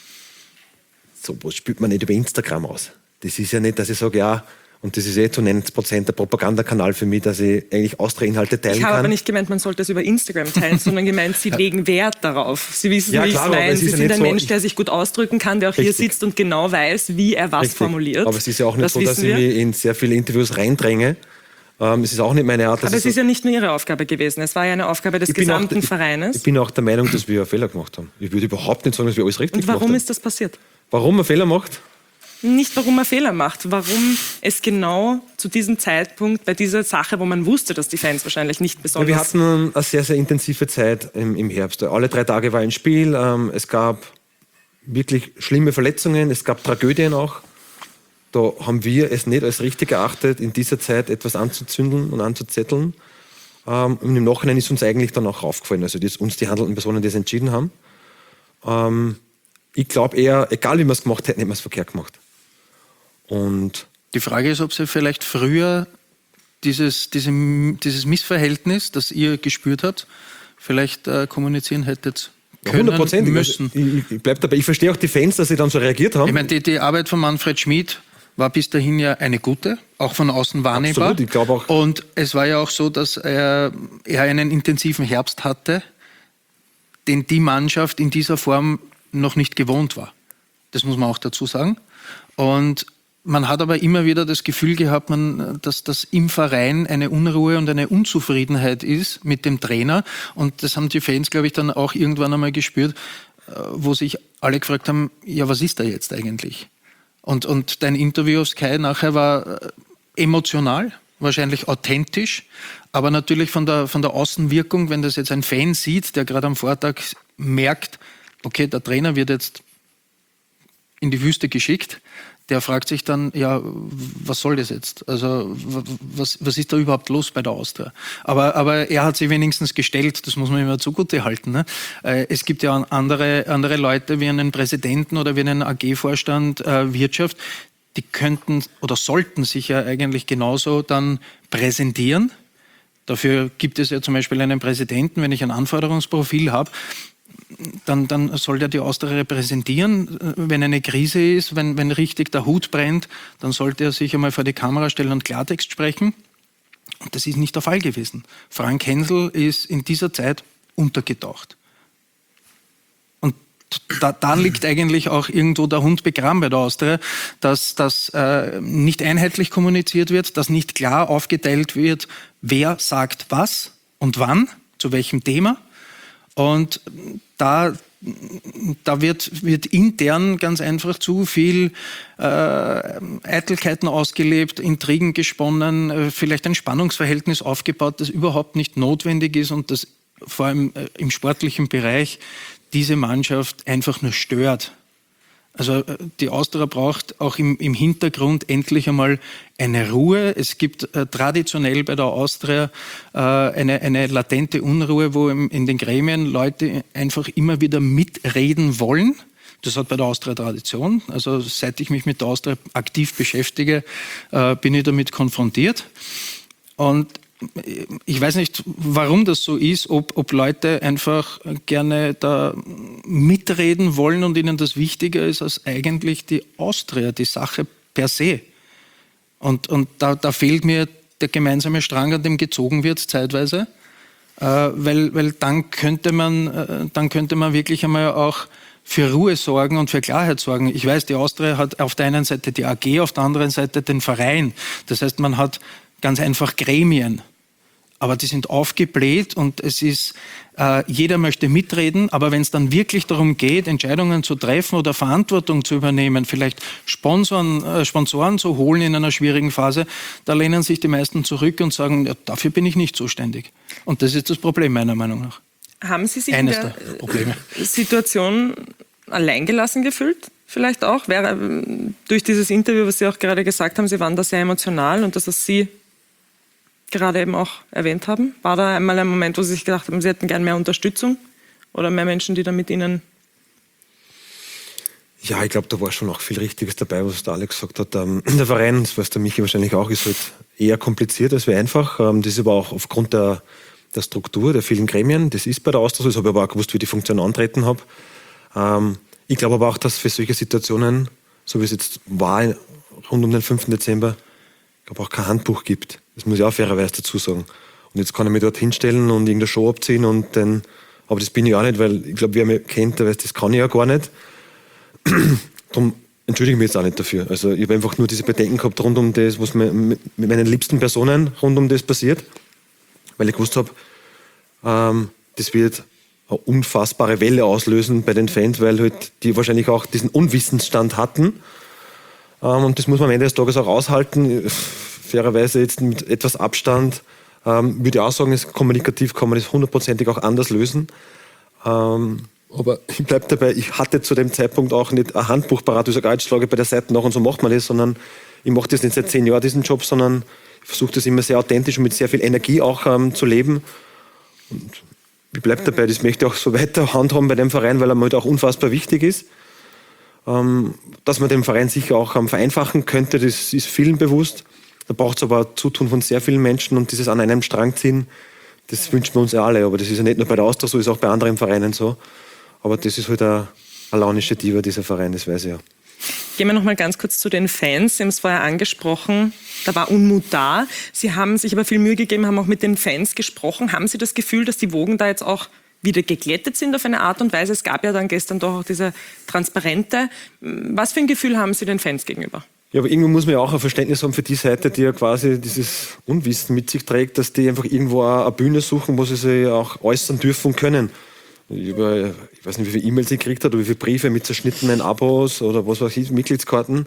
sowas spürt man nicht über Instagram aus. Das ist ja nicht, dass ich sage, ja, und das ist zu 90% der Propagandakanal für mich, dass ich eigentlich Austria-Inhalte teilen kann. Ich habe aber nicht gemeint, man sollte es über Instagram teilen, sondern gemeint, Sie legen Wert darauf. Sie wissen, wie ich es meine. Sie sind ein Mensch, der sich gut ausdrücken kann, der auch hier sitzt und genau weiß, wie er was formuliert. Aber es ist ja auch nicht so, dass ich mich in sehr viele Interviews reindränge. Es ist auch nicht meine Art. Aber es ist ja nicht nur Ihre Aufgabe gewesen. Es war ja eine Aufgabe des gesamten Vereines. Ich bin auch der Meinung, dass wir einen Fehler gemacht haben. Ich würde überhaupt nicht sagen, dass wir alles richtig gemacht haben. Und warum ist das passiert? Warum man Fehler macht? Nicht, warum man Fehler macht, warum es genau zu diesem Zeitpunkt bei dieser Sache, wo man wusste, dass die Fans wahrscheinlich nicht besonders... Wir hatten eine sehr, sehr intensive Zeit im Herbst. Alle 3 Tage war ein Spiel. Es gab wirklich schlimme Verletzungen, es gab Tragödien auch. Da haben wir es nicht als richtig erachtet, in dieser Zeit etwas anzuzündeln und anzuzetteln. Und im Nachhinein ist uns eigentlich dann auch aufgefallen, also uns die handelnden Personen das entschieden haben. Ich glaube eher, egal wie wir es gemacht hätten, hätten wir es verkehrt gemacht. Und die Frage ist, ob Sie vielleicht früher dieses Missverhältnis, das ihr gespürt habt, vielleicht kommunizieren hättet können, 100%. müssen. Ich bleibe dabei. Ich verstehe auch die Fans, dass sie dann so reagiert haben. Ich meine, die Arbeit von Manfred Schmid war bis dahin ja eine gute, auch von außen wahrnehmbar. Absolut, ich glaube auch. Und es war ja auch so, dass er einen intensiven Herbst hatte, den die Mannschaft in dieser Form noch nicht gewohnt war. Das muss man auch dazu sagen. Und man hat aber immer wieder das Gefühl gehabt, dass das im Verein eine Unruhe und eine Unzufriedenheit ist mit dem Trainer. Und das haben die Fans, glaube ich, dann auch irgendwann einmal gespürt, wo sich alle gefragt haben, ja, was ist da jetzt eigentlich? Und dein Interview auf Sky nachher war emotional, wahrscheinlich authentisch, aber natürlich von der Außenwirkung, wenn das jetzt ein Fan sieht, der gerade am Vortag merkt, okay, der Trainer wird jetzt in die Wüste geschickt, der fragt sich dann, ja, was soll das jetzt? Also was ist da überhaupt los bei der Austria? Aber er hat sich wenigstens gestellt, das muss man immer zugute halten. Ne? Es gibt ja andere Leute wie einen Präsidenten oder wie einen AG-Vorstand Wirtschaft, die könnten oder sollten sich ja eigentlich genauso dann präsentieren. Dafür gibt es ja zum Beispiel einen Präsidenten, wenn ich ein Anforderungsprofil habe, dann soll der die Austria repräsentieren. Wenn eine Krise ist, wenn richtig der Hut brennt, dann sollte er sich einmal vor die Kamera stellen und Klartext sprechen. Und das ist nicht der Fall gewesen. Frank Hensel ist in dieser Zeit untergetaucht. Und da liegt eigentlich auch irgendwo der Hund begraben bei der Austria, dass das nicht einheitlich kommuniziert wird, dass nicht klar aufgeteilt wird, wer sagt was und wann, zu welchem Thema. Und da wird intern ganz einfach zu viel Eitelkeiten ausgelebt, Intrigen gesponnen, vielleicht ein Spannungsverhältnis aufgebaut, das überhaupt nicht notwendig ist und das vor allem im sportlichen Bereich diese Mannschaft einfach nur stört. Also die Austria braucht auch im Hintergrund endlich einmal eine Ruhe. Es gibt traditionell bei der Austria eine latente Unruhe, wo in den Gremien Leute einfach immer wieder mitreden wollen. Das hat bei der Austria Tradition. Also seit ich mich mit der Austria aktiv beschäftige, bin ich damit konfrontiert. Und ich weiß nicht, warum das so ist, ob Leute einfach gerne da mitreden wollen und ihnen das wichtiger ist als eigentlich die Austria, die Sache per se. Und da fehlt mir der gemeinsame Strang, an dem gezogen wird zeitweise, weil dann könnte man wirklich einmal auch für Ruhe sorgen und für Klarheit sorgen. Ich weiß, die Austria hat auf der einen Seite die AG, auf der anderen Seite den Verein. Das heißt, man hat ganz einfach Gremien. Aber die sind aufgebläht und es ist, jeder möchte mitreden, aber wenn es dann wirklich darum geht, Entscheidungen zu treffen oder Verantwortung zu übernehmen, vielleicht Sponsoren zu holen in einer schwierigen Phase, da lehnen sich die meisten zurück und sagen, ja, dafür bin ich nicht zuständig. Und das ist das Problem meiner Meinung nach. Haben Sie sich in der Situation alleingelassen gefühlt? Vielleicht auch? Durch dieses Interview, was Sie auch gerade gesagt haben, Sie waren da sehr emotional und das, was Sie gerade eben auch erwähnt haben. War da einmal ein Moment, wo Sie sich gedacht haben, Sie hätten gern mehr Unterstützung oder mehr Menschen, die da mit Ihnen... Ja, ich glaube, da war schon auch viel Richtiges dabei, was der Alex gesagt hat. Der Verein, das weiß der Michi wahrscheinlich auch, ist halt eher kompliziert als wie einfach. Das ist aber auch aufgrund der Struktur, der vielen Gremien. Das ist bei der Austria so. Das habe ich aber auch gewusst, wie die Funktion antreten habe. Ich glaube aber auch, dass für solche Situationen, so wie es jetzt war, rund um den 5. Dezember, ich glaube auch kein Handbuch gibt. Das muss ich auch fairerweise dazu sagen. Und jetzt kann ich mich dort hinstellen und irgendeine Show abziehen und dann, aber das bin ich auch nicht, weil ich glaube, wer mich kennt, der weiß, das kann ich ja gar nicht. Darum entschuldige ich mich jetzt auch nicht dafür. Also ich habe einfach nur diese Bedenken gehabt rund um das, was mit meinen liebsten Personen rund um das passiert, weil ich gewusst habe, das wird eine unfassbare Welle auslösen bei den Fans, weil halt die wahrscheinlich auch diesen Unwissensstand hatten. Und das muss man am Ende des Tages auch aushalten. Fairerweise jetzt mit etwas Abstand würde ich auch sagen, kommunikativ kann man das 100%ig auch anders lösen. Aber ich bleibe dabei, ich hatte zu dem Zeitpunkt auch nicht ein Handbuch parat, ich sage, jetzt schlage ich bei der Seite nach und so macht man das, sondern ich mache das nicht seit 10 Jahren, diesen Job, sondern ich versuche das immer sehr authentisch und mit sehr viel Energie auch zu leben. Und ich bleibe dabei, das möchte ich auch so weiter handhaben bei dem Verein, weil er mir halt auch unfassbar wichtig ist. Dass man den Verein sicher auch vereinfachen könnte, das ist vielen bewusst. Da braucht es aber Zutun von sehr vielen Menschen und dieses an einem Strang ziehen, das wünschen wir uns ja alle. Aber das ist ja nicht nur bei der Austria so, ist auch bei anderen Vereinen so. Aber das ist halt eine launische Diva, dieser Verein, das weiß ich ja. Gehen wir noch mal ganz kurz zu den Fans. Sie haben es vorher angesprochen, da war Unmut da. Sie haben sich aber viel Mühe gegeben, haben auch mit den Fans gesprochen. Haben Sie das Gefühl, dass die Wogen da jetzt auch wieder geglättet sind auf eine Art und Weise? Es gab ja dann gestern doch auch diese Transparente. Was für ein Gefühl haben Sie den Fans gegenüber? Ja, aber irgendwo muss man ja auch ein Verständnis haben für die Seite, die ja quasi dieses Unwissen mit sich trägt, dass die einfach irgendwo eine Bühne suchen, wo sie sich auch äußern dürfen können. Ich weiß nicht, wie viele E-Mails ich gekriegt habe oder wie viele Briefe mit zerschnittenen Abos oder was weiß ich, Mitgliedskarten.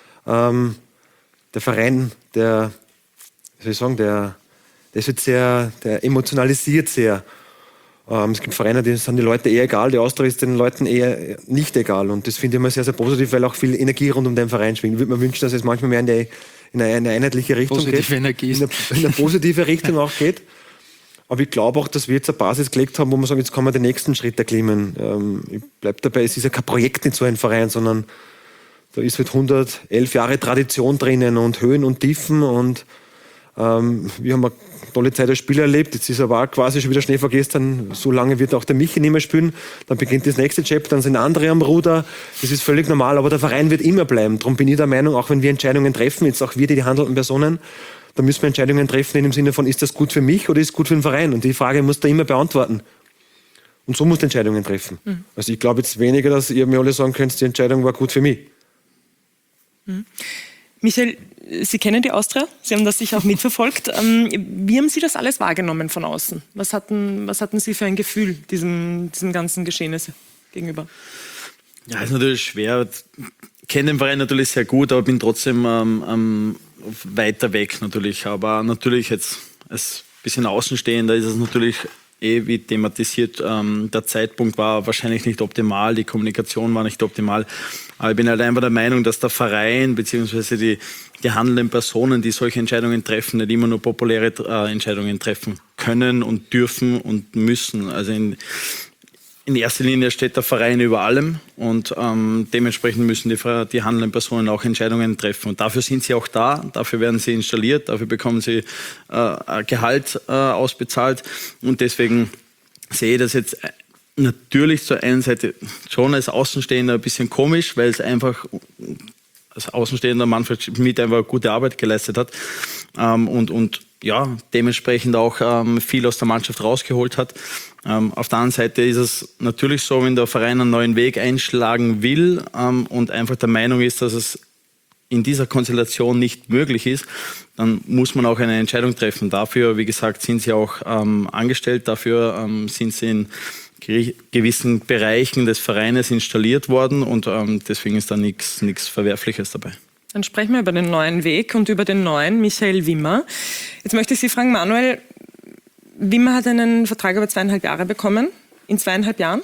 Der Verein, der ist jetzt sehr, der emotionalisiert sehr. Es gibt Vereine, die sind die Leute eher egal, die Austria ist den Leuten eher nicht egal. Und das finde ich immer sehr, sehr positiv, weil auch viel Energie rund um den Verein schwingt. Ich würde mir wünschen, dass es manchmal mehr in eine einheitliche Richtung positive geht. Energie. In eine positive Richtung auch geht. Aber ich glaube auch, dass wir jetzt eine Basis gelegt haben, wo wir sagen, jetzt kann man den nächsten Schritt erklimmen. Ich bleibe dabei, es ist ja kein Projekt in so einem Verein, sondern da ist halt 111 Jahre Tradition drinnen und Höhen und Tiefen und wir haben eine tolle Zeit als Spieler erlebt. Jetzt ist aber auch quasi schon wieder Schnee vergessen. So lange wird auch der Michi nicht mehr spielen. Dann beginnt das nächste Chapter, dann sind andere am Ruder. Das ist völlig normal, aber der Verein wird immer bleiben. Darum bin ich der Meinung, auch wenn wir Entscheidungen treffen, jetzt auch wir, die handelnden Personen, da müssen wir Entscheidungen treffen in dem Sinne von, ist das gut für mich oder ist es gut für den Verein? Und die Frage muss da immer beantworten. Und so muss die Entscheidungen treffen. Mhm. Also ich glaube jetzt weniger, dass ihr mir alle sagen könnt, die Entscheidung war gut für mich. Mhm. Michael, Sie kennen die Austria, Sie haben das sicher auch mitverfolgt. Wie haben Sie das alles wahrgenommen von außen? Was hatten Sie für ein Gefühl diesem ganzen Geschehnis gegenüber? Ja, ist natürlich schwer. Ich kenne den Verein natürlich sehr gut, aber bin trotzdem weiter weg natürlich. Aber natürlich jetzt als bisschen Außenstehender ist es natürlich wie thematisiert, der Zeitpunkt war wahrscheinlich nicht optimal, die Kommunikation war nicht optimal. Aber ich bin halt einfach der Meinung, dass der Verein bzw. die handelnden Personen, die solche Entscheidungen treffen, nicht immer nur populäre Entscheidungen treffen können und dürfen und müssen. Also in erster Linie steht der Verein über allem und dementsprechend müssen die handelnden Personen auch Entscheidungen treffen. Und dafür sind sie auch da, dafür werden sie installiert, dafür bekommen sie Gehalt ausbezahlt. Und deswegen sehe ich das jetzt natürlich zur einen Seite schon als Außenstehender ein bisschen komisch, weil es einfach als Außenstehender Manfred Schmidt einfach eine gute Arbeit geleistet hat und ja, dementsprechend auch viel aus der Mannschaft rausgeholt hat. Auf der anderen Seite ist es natürlich so, wenn der Verein einen neuen Weg einschlagen will und einfach der Meinung ist, dass es in dieser Konstellation nicht möglich ist, dann muss man auch eine Entscheidung treffen. Dafür, wie gesagt, sind sie auch angestellt, dafür sind sie in gewissen Bereichen des Vereines installiert worden und deswegen ist da nichts Verwerfliches dabei. Dann sprechen wir über den neuen Weg und über den neuen Michael Wimmer. Jetzt möchte ich Sie fragen, Manuel, Wimmer hat einen Vertrag über 2,5 Jahre bekommen. In 2,5 Jahren,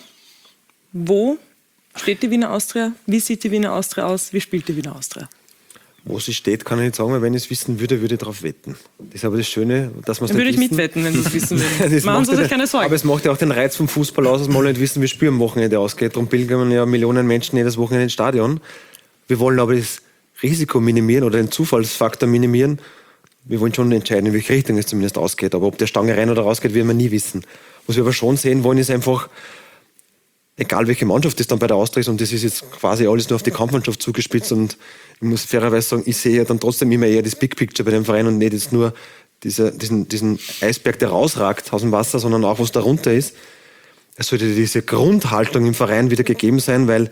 wo steht die Wiener Austria? Wie sieht die Wiener Austria aus? Wie spielt die Wiener Austria? Wo sie steht, kann ich nicht sagen, weil wenn ich es wissen würde, würde ich darauf wetten. Das ist aber das Schöne, dass man es Dann würde nicht ich wissen. mitwetten, wenn Sie es wissen würden. Machen Sie sich keine Sorgen. Aber es macht ja auch den Reiz vom Fußball aus, dass wir nicht wissen, wie das Spiel am Wochenende ausgeht. Darum pilgern ja Millionen Menschen jedes Wochenende ins Stadion. Wir wollen aber das Risiko minimieren oder den Zufallsfaktor minimieren. Wir wollen schon entscheiden, in welche Richtung es zumindest ausgeht. Aber ob der Stange rein oder rausgeht, werden wir nie wissen. Was wir aber schon sehen wollen, ist einfach, egal welche Mannschaft das dann bei der Austria ist, und das ist jetzt quasi alles nur auf die Kampfmannschaft zugespitzt, und ich muss fairerweise sagen, ich sehe ja dann trotzdem immer eher das Big Picture bei dem Verein und nicht jetzt nur diesen Eisberg, der rausragt aus dem Wasser, sondern auch, was darunter ist. Es sollte diese Grundhaltung im Verein wieder gegeben sein, weil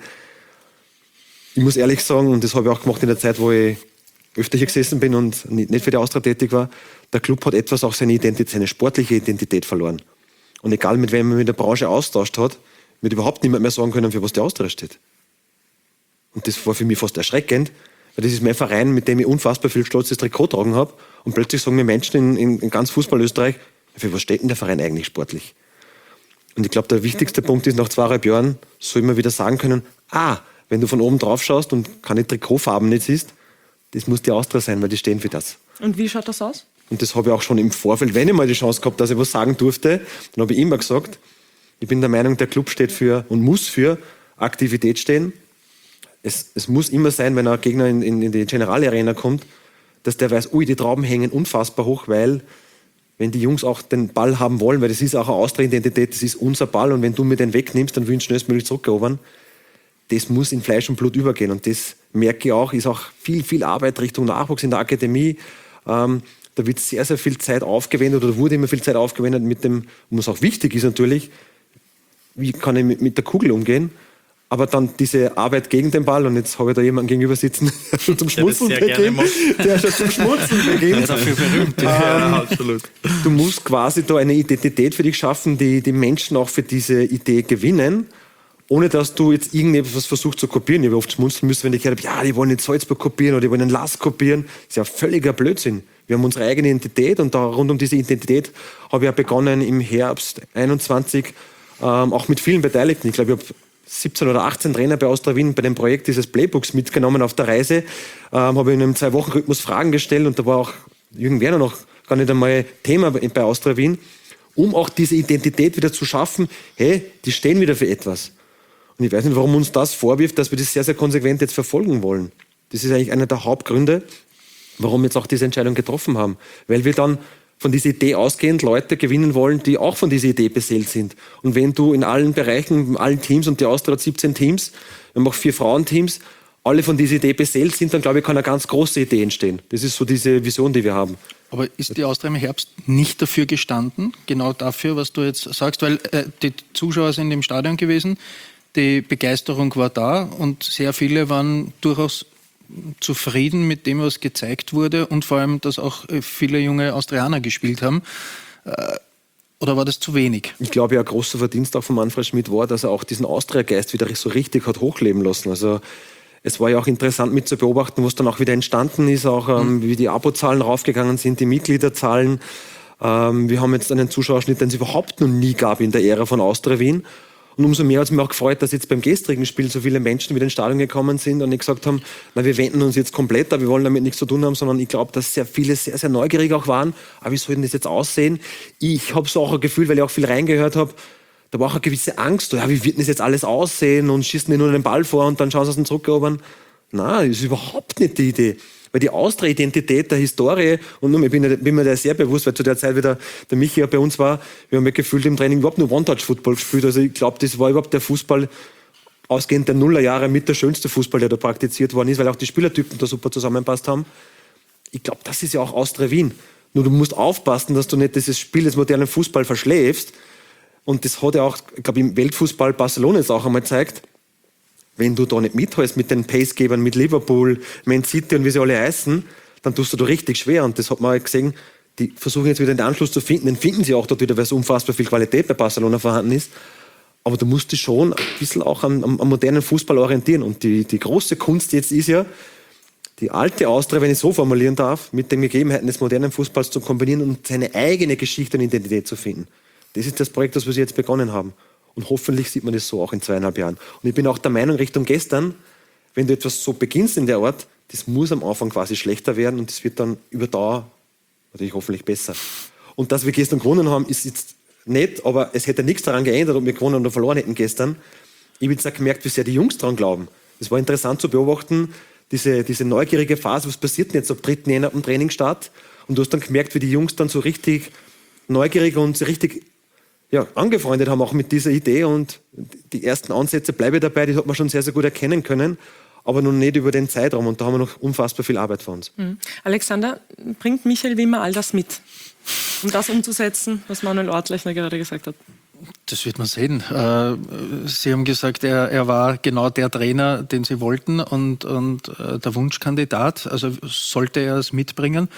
ich muss ehrlich sagen, und das habe ich auch gemacht in der Zeit, wo ich öfter hier gesessen bin und nicht für die Austria tätig war, der Club hat etwas auch seine Identität, seine sportliche Identität verloren. Und egal mit wem man mit der Branche austauscht hat, wird überhaupt niemand mehr sagen können, für was die Austria steht. Und das war für mich fast erschreckend, weil das ist mein Verein, mit dem ich unfassbar viel stolzes Trikot tragen habe. Und plötzlich sagen mir Menschen in ganz Fußball-Österreich, für was steht denn der Verein eigentlich sportlich? Und ich glaube, der wichtigste Punkt ist, nach 2,5 Jahren soll man wieder sagen können, wenn du von oben drauf schaust und keine Trikotfarben nicht siehst, das muss die Austria sein, weil die stehen für das. Und wie schaut das aus? Und das habe ich auch schon im Vorfeld, wenn ich mal die Chance gehabt, dass ich was sagen durfte, dann habe ich immer gesagt, ich bin der Meinung, der Club steht für und muss für Aktivität stehen. Es muss immer sein, wenn ein Gegner in die Generalarena kommt, dass der weiß, die Trauben hängen unfassbar hoch, weil wenn die Jungs auch den Ball haben wollen, weil das ist auch eine Austria-Identität, das ist unser Ball, und wenn du mir den wegnimmst, dann will ich schnellstmöglich zurückerobern. Das muss in Fleisch und Blut übergehen, und das merke ich auch, ist auch viel Arbeit Richtung Nachwuchs in der Akademie. Da wird sehr, sehr viel Zeit aufgewendet oder wurde immer viel Zeit aufgewendet mit dem, was auch wichtig ist natürlich, wie kann ich mit der Kugel umgehen, aber dann diese Arbeit gegen den Ball, und jetzt habe ich da jemanden gegenüber sitzen, der schon zum Schmunzeln beginnt. Dafür berühmt. Ja, absolut. Du musst quasi da eine Identität für dich schaffen, die die Menschen auch für diese Idee gewinnen, ohne dass du jetzt irgendetwas versuchst zu kopieren. Ich habe oft schmunzeln müssen, wenn ich gehört habe, die wollen in Salzburg kopieren oder die wollen in Lask kopieren. Das ist ja völliger Blödsinn. Wir haben unsere eigene Identität und da rund um diese Identität habe ich ja begonnen im Herbst 21 auch mit vielen Beteiligten. Ich glaube, ich habe 17 oder 18 Trainer bei Austria Wien bei dem Projekt dieses Playbooks mitgenommen auf der Reise. Habe in einem 2-Wochen-Rhythmus Fragen gestellt und da war auch Jürgen Werner noch gar nicht einmal Thema bei Austria Wien, um auch diese Identität wieder zu schaffen. Hey, die stehen wieder für etwas. Und ich weiß nicht, warum uns das vorwirft, dass wir das sehr, sehr konsequent jetzt verfolgen wollen. Das ist eigentlich einer der Hauptgründe, warum wir jetzt auch diese Entscheidung getroffen haben. Weil wir dann von dieser Idee ausgehend Leute gewinnen wollen, die auch von dieser Idee beseelt sind. Und wenn du in allen Bereichen, in allen Teams, und die Austria hat 17 Teams, wir haben auch 4 Frauenteams, alle von dieser Idee beseelt sind, dann glaube ich, kann eine ganz große Idee entstehen. Das ist so diese Vision, die wir haben. Aber ist die Austria im Herbst nicht dafür gestanden, genau dafür, was du jetzt sagst? Weil die Zuschauer sind im Stadion gewesen, die Begeisterung war da und sehr viele waren durchaus zufrieden mit dem, was gezeigt wurde und vor allem, dass auch viele junge Austrianer gespielt haben. Oder war das zu wenig? Ich glaube, ja, ein großer Verdienst auch von Manfred Schmidt war, dass er auch diesen Austria-Geist wieder so richtig hat hochleben lassen. Also es war ja auch interessant mit zu beobachten, was dann auch wieder entstanden ist, auch wie die Abozahlen raufgegangen sind, die Mitgliederzahlen. Wir haben jetzt einen Zuschauerschnitt, den es überhaupt noch nie gab in der Ära von Austria Wien. Und umso mehr hat es mich auch gefreut, dass jetzt beim gestrigen Spiel so viele Menschen wieder ins Stadion gekommen sind und nicht gesagt haben, na, wir wenden uns jetzt komplett ab, wir wollen damit nichts zu tun haben, sondern ich glaube, dass sehr viele sehr, sehr neugierig auch waren. Aber wie soll denn das jetzt aussehen? Ich habe so auch ein Gefühl, weil ich auch viel reingehört habe, da war auch eine gewisse Angst. Ja, wie wird denn das jetzt alles aussehen? Und schießen die nur den Ball vor und dann schauen sie aus dem zurückerobern. Nein, das ist überhaupt nicht die Idee. Weil die Austria-Identität der Historie, und ich bin mir da sehr bewusst, weil zu der Zeit wieder der Michi ja bei uns war, wir haben ja gefühlt im Training überhaupt nur One-Touch-Football gespielt. Also ich glaube, das war überhaupt der Fußball, ausgehend der Nullerjahre, mit der schönste Fußball, der da praktiziert worden ist, weil auch die Spielertypen da super zusammenpasst haben. Ich glaube, das ist ja auch Austria Wien. Nur du musst aufpassen, dass du nicht dieses Spiel des modernen Fußballs verschläfst. Und das hat ja auch, ich glaube, im Weltfußball Barcelona jetzt auch einmal gezeigt, wenn du da nicht mithaltst mit den Pacegebern, mit Liverpool, Man City und wie sie alle heißen, dann tust du da richtig schwer. Und das hat man gesehen, die versuchen jetzt wieder den Anschluss zu finden. Den finden sie auch dort wieder, weil so unfassbar viel Qualität bei Barcelona vorhanden ist. Aber du musst dich schon ein bisschen auch am modernen Fußball orientieren. Und die große Kunst jetzt ist ja, die alte Austria, wenn ich so formulieren darf, mit den Gegebenheiten des modernen Fußballs zu kombinieren und seine eigene Geschichte und Identität zu finden. Das ist das Projekt, das wir jetzt begonnen haben. Und hoffentlich sieht man das so auch in 2,5 Jahren. Und ich bin auch der Meinung, Richtung gestern, wenn du etwas so beginnst in der Art, das muss am Anfang quasi schlechter werden und das wird dann über Dauer natürlich hoffentlich besser. Und dass wir gestern gewonnen haben, ist jetzt nett, aber es hätte nichts daran geändert, ob wir gewonnen oder verloren hätten gestern. Ich habe jetzt auch gemerkt, wie sehr die Jungs daran glauben. Es war interessant zu beobachten, diese neugierige Phase, was passiert denn jetzt ab 3. Jänner am Trainingsstart? Und du hast dann gemerkt, wie die Jungs dann so richtig neugierig und so richtig angefreundet haben auch mit dieser Idee und die ersten Ansätze bleibe dabei, die hat man schon sehr, sehr gut erkennen können, aber noch nicht über den Zeitraum und da haben wir noch unfassbar viel Arbeit vor uns. Alexander, bringt Michael Wimmer all das mit, um das umzusetzen, was Manuel Ortlechner gerade gesagt hat? Das wird man sehen. Sie haben gesagt, er war genau der Trainer, den Sie wollten und der Wunschkandidat. Also sollte er es mitbringen.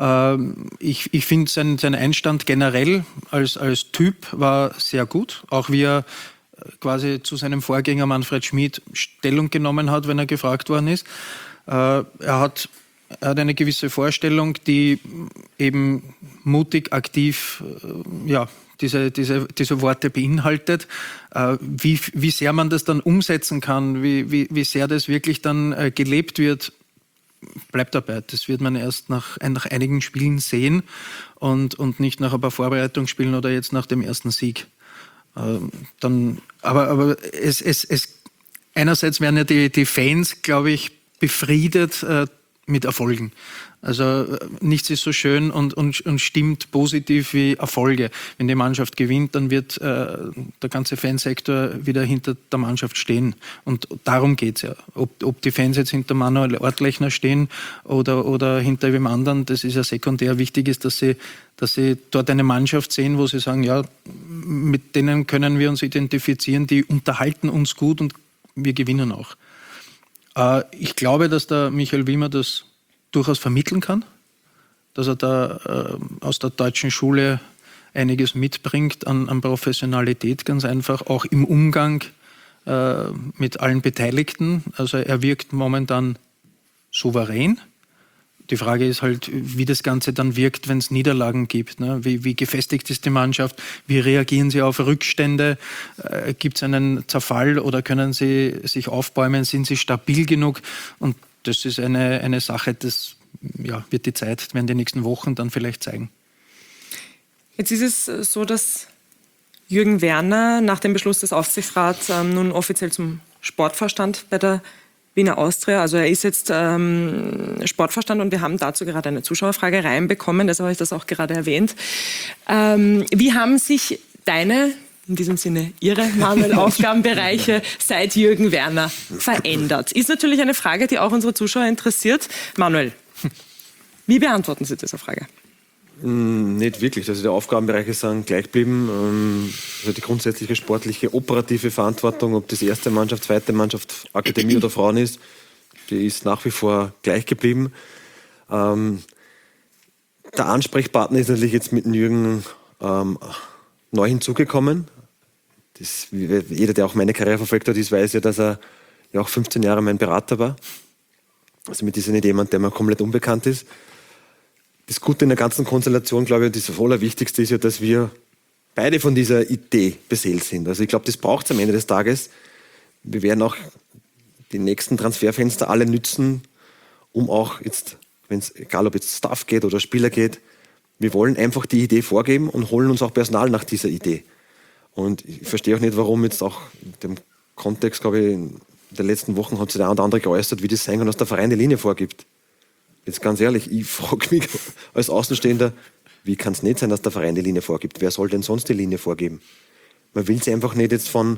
Ich finde, sein Einstand generell als Typ war sehr gut. Auch wie er quasi zu seinem Vorgänger Manfred Schmidt Stellung genommen hat, wenn er gefragt worden ist. Er hat eine gewisse Vorstellung, die eben mutig, aktiv, diese Worte beinhaltet. Wie sehr man das dann umsetzen kann, wie sehr das wirklich dann gelebt wird, bleibt dabei. Das wird man erst nach einigen Spielen sehen und nicht nach ein paar Vorbereitungsspielen oder jetzt nach dem ersten Sieg. Aber einerseits werden ja die Fans, glaube ich, befriedet mit Erfolgen. Also nichts ist so schön und stimmt positiv wie Erfolge. Wenn die Mannschaft gewinnt, dann wird der ganze Fansektor wieder hinter der Mannschaft stehen. Und darum geht es ja. Ob die Fans jetzt hinter Manuel Ortlechner stehen oder hinter wem anderen, das ist ja sekundär. Wichtig ist, dass sie dort eine Mannschaft sehen, wo sie sagen, ja, mit denen können wir uns identifizieren, die unterhalten uns gut und wir gewinnen auch. Ich glaube, dass der Michael Wimmer das durchaus vermitteln kann, dass er da aus der deutschen Schule einiges mitbringt an Professionalität, ganz einfach, auch im Umgang mit allen Beteiligten. Also er wirkt momentan souverän, Die Frage ist halt, wie das Ganze dann wirkt, wenn es Niederlagen gibt. Ne? Wie gefestigt ist die Mannschaft? Wie reagieren sie auf Rückstände? Gibt es einen Zerfall oder können sie sich aufbäumen? Sind sie stabil genug? Und das ist eine Sache, das wird die Zeit, werden die nächsten Wochen dann vielleicht zeigen. Jetzt ist es so, dass Jürgen Werner nach dem Beschluss des Aufsichtsrats nun offiziell zum Sportvorstand bei der Wiener Austria, also er ist jetzt Sportvorstand und wir haben dazu gerade eine Zuschauerfrage reinbekommen, deshalb habe ich das auch gerade erwähnt. Wie haben sich deine, in diesem Sinne Ihre, Manuel, Aufgabenbereiche seit Jürgen Werner verändert? Ist natürlich eine Frage, die auch unsere Zuschauer interessiert. Manuel, wie beantworten Sie diese Frage? Nicht wirklich. Also die Aufgabenbereiche sind gleich geblieben. Also die grundsätzliche sportliche, operative Verantwortung, ob das erste Mannschaft, zweite Mannschaft, Akademie oder Frauen ist, die ist nach wie vor gleich geblieben. Der Ansprechpartner ist natürlich jetzt mit dem Jürgen neu hinzugekommen. Jeder, der auch meine Karriere verfolgt hat, weiß ja, dass er ja auch 15 Jahre mein Berater war. Also mit ist nicht jemand, der mir komplett unbekannt ist. Das Gute in der ganzen Konstellation, glaube ich, das Allerwichtigste ist ja, dass wir beide von dieser Idee beseelt sind. Also ich glaube, das braucht es am Ende des Tages. Wir werden auch die nächsten Transferfenster alle nützen, um auch jetzt, egal ob jetzt Staff geht oder Spieler geht, wir wollen einfach die Idee vorgeben und holen uns auch Personal nach dieser Idee. Und ich verstehe auch nicht, warum jetzt auch in dem Kontext, glaube ich, in den letzten Wochen hat sich der eine oder andere geäußert, wie das sein kann, dass der Verein die Linie vorgibt. Jetzt ganz ehrlich, ich frage mich als Außenstehender, wie kann es nicht sein, dass der Verein die Linie vorgibt? Wer soll denn sonst die Linie vorgeben? Man will sie einfach nicht jetzt von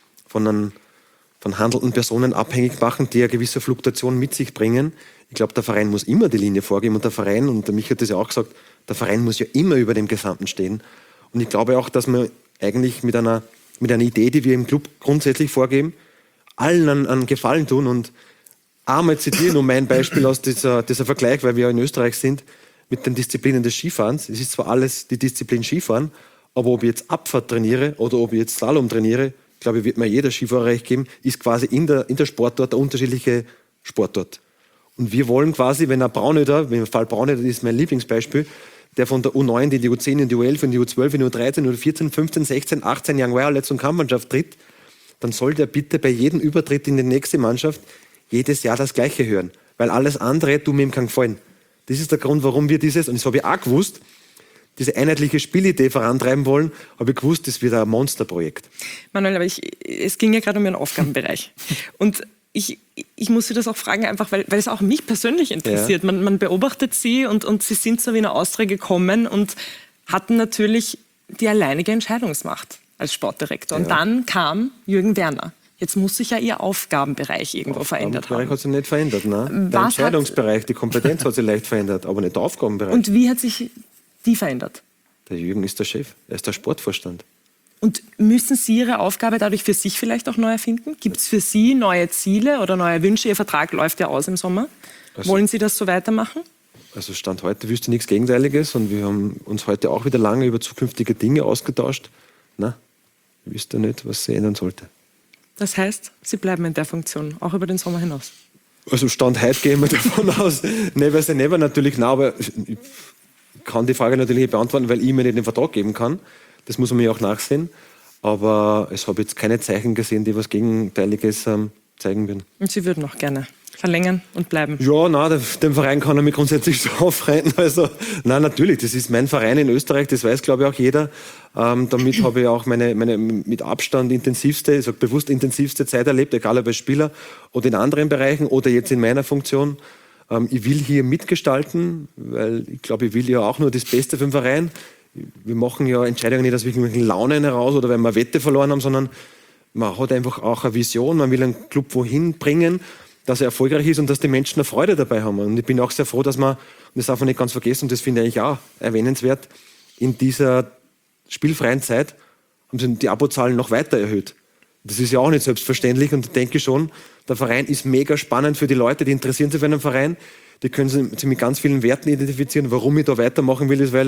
handelnden Personen abhängig machen, die eine gewisse Fluktuation mit sich bringen. Ich glaube, der Verein muss immer die Linie vorgeben und der Verein, und der Michi hat das ja auch gesagt, der Verein muss ja immer über dem Gesamten stehen. Und ich glaube auch, dass wir eigentlich mit einer Idee, die wir im Club grundsätzlich vorgeben, allen einen Gefallen tun. Und einmal zitiere nur mein Beispiel aus dieser Vergleich, weil wir ja in Österreich sind, mit den Disziplinen des Skifahrens. Es ist zwar alles die Disziplin Skifahren, aber ob ich jetzt Abfahrt trainiere oder ob ich jetzt Slalom trainiere, glaube ich, wird mir jeder Skifahrer recht geben, ist quasi in der Sportart der unterschiedliche Sportart. Und wir wollen quasi, wenn ein Braunöder, im Fall Braunöder ist mein Lieblingsbeispiel, der von der U9 in die U10, in die U11, in die U12, in die U13, in die U14, 15, 16, 18 Young Wireless und Kampfmannschaft tritt, dann soll der bitte bei jedem Übertritt in die nächste Mannschaft jedes Jahr das Gleiche hören. Weil alles andere tut mir ihm keinen Gefallen. Das ist der Grund, warum wir dieses, und das habe ich auch gewusst, diese einheitliche Spielidee vorantreiben wollen, habe ich gewusst, das wird ein Monsterprojekt. Manuel, aber es ging ja gerade um Ihren Aufgabenbereich. Und ich muss Sie das auch fragen, einfach weil es auch mich persönlich interessiert. Ja. Man beobachtet Sie und Sie sind zur Wiener Austria gekommen und hatten natürlich die alleinige Entscheidungsmacht als Sportdirektor. Und dann kam Jürgen Werner. Jetzt muss sich ja Ihr Aufgabenbereich irgendwo verändert haben. Der Aufgabenbereich hat sich nicht verändert, ne? Der Entscheidungsbereich, die Kompetenz hat sich leicht verändert, aber nicht der Aufgabenbereich. Und wie hat sich die verändert? Der Jürgen ist der Chef, er ist der Sportvorstand. Und müssen Sie Ihre Aufgabe dadurch für sich vielleicht auch neu erfinden? Gibt es für Sie neue Ziele oder neue Wünsche? Ihr Vertrag läuft ja aus im Sommer. Also, wollen Sie das so weitermachen? Also Stand heute wüsste nichts Gegenteiliges und wir haben uns heute auch wieder lange über zukünftige Dinge ausgetauscht. Na, ich wüsste nicht, was sich ändern sollte. Das heißt, Sie bleiben in der Funktion, auch über den Sommer hinaus? Also Stand heute gehen wir davon aus. Never say never natürlich, nein, aber ich kann die Frage natürlich nicht beantworten, weil ich mir nicht den Vertrag geben kann. Das muss man mir auch nachsehen. Aber es habe jetzt keine Zeichen gesehen, die was Gegenteiliges zeigen würden. Und Sie würden auch gerne verlängern und bleiben? Ja, nein, dem Verein kann er mich grundsätzlich so aufreiten. Also, nein, natürlich, das ist mein Verein in Österreich, das weiß, glaube ich, auch jeder. Damit habe ich auch meine mit Abstand intensivste, ich sage bewusst intensivste Zeit erlebt, egal ob als Spieler oder in anderen Bereichen oder jetzt in meiner Funktion. Ich will hier mitgestalten, weil ich glaube, ich will ja auch nur das Beste für den Verein. Wir machen ja Entscheidungen nicht aus irgendwelchen Launen heraus oder weil wir eine Wette verloren haben, sondern man hat einfach auch eine Vision, man will einen Club wohin bringen, dass er erfolgreich ist und dass die Menschen eine Freude dabei haben. Und ich bin auch sehr froh, dass man, und das darf man nicht ganz vergessen, und das finde ich eigentlich auch erwähnenswert, in dieser spielfreien Zeit haben sie die Abozahlen noch weiter erhöht. Das ist ja auch nicht selbstverständlich und ich denke schon, der Verein ist mega spannend für die Leute, die interessieren sich für einen Verein. Die können sich mit ganz vielen Werten identifizieren. Warum ich da weitermachen will, ist, weil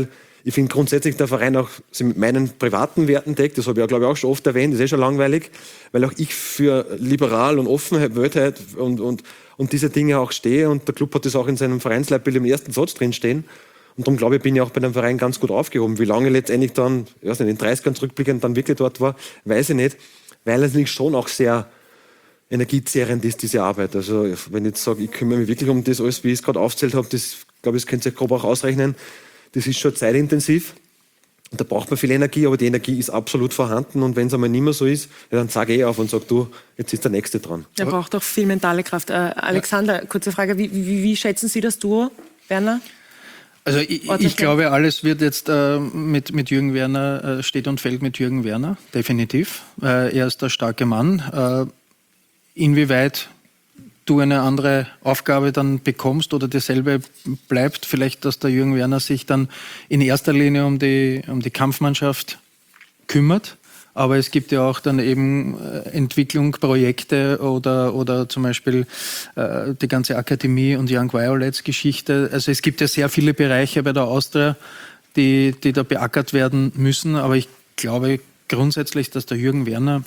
Ich finde grundsätzlich der Verein auch mit meinen privaten Werten deckt. Das habe ich ja, glaube ich, auch schon oft erwähnt. Das ist schon langweilig, weil auch ich für liberal und Offenheit, Wildheit und diese Dinge auch stehe. Und der Club hat das auch in seinem Vereinsleitbild im ersten Satz drin stehen. Und darum glaube ich, bin ich auch bei dem Verein ganz gut aufgehoben. Wie lange letztendlich dann, ich weiß nicht, in den 30ern zurückblickend dann wirklich dort war, weiß ich nicht. Weil es nicht schon auch sehr energiezehrend ist, diese Arbeit. Also wenn ich jetzt sage, ich kümmere mich wirklich um das alles, wie ich es gerade aufgezählt habe, das glaube ich, das könnt ihr grob auch ausrechnen. Das ist schon zeitintensiv. Und da braucht man viel Energie, aber die Energie ist absolut vorhanden. Und wenn es einmal nicht mehr so ist, ja, dann sage ich auf und sage, du, jetzt ist der Nächste dran. Er braucht auch viel mentale Kraft. Alexander, kurze Frage, wie schätzen Sie das Duo, Werner? Also ich glaube, alles wird jetzt mit Jürgen Werner, steht und fällt mit Jürgen Werner, definitiv. Er ist der starke Mann. Inwieweit du eine andere Aufgabe dann bekommst oder dieselbe bleibt, vielleicht, dass der Jürgen Werner sich dann in erster Linie um die Kampfmannschaft kümmert. Aber es gibt ja auch dann eben Entwicklung, Projekte oder zum Beispiel die ganze Akademie und Young Violets Geschichte. Also es gibt ja sehr viele Bereiche bei der Austria, die da beackert werden müssen. Aber ich glaube grundsätzlich, dass der Jürgen Werner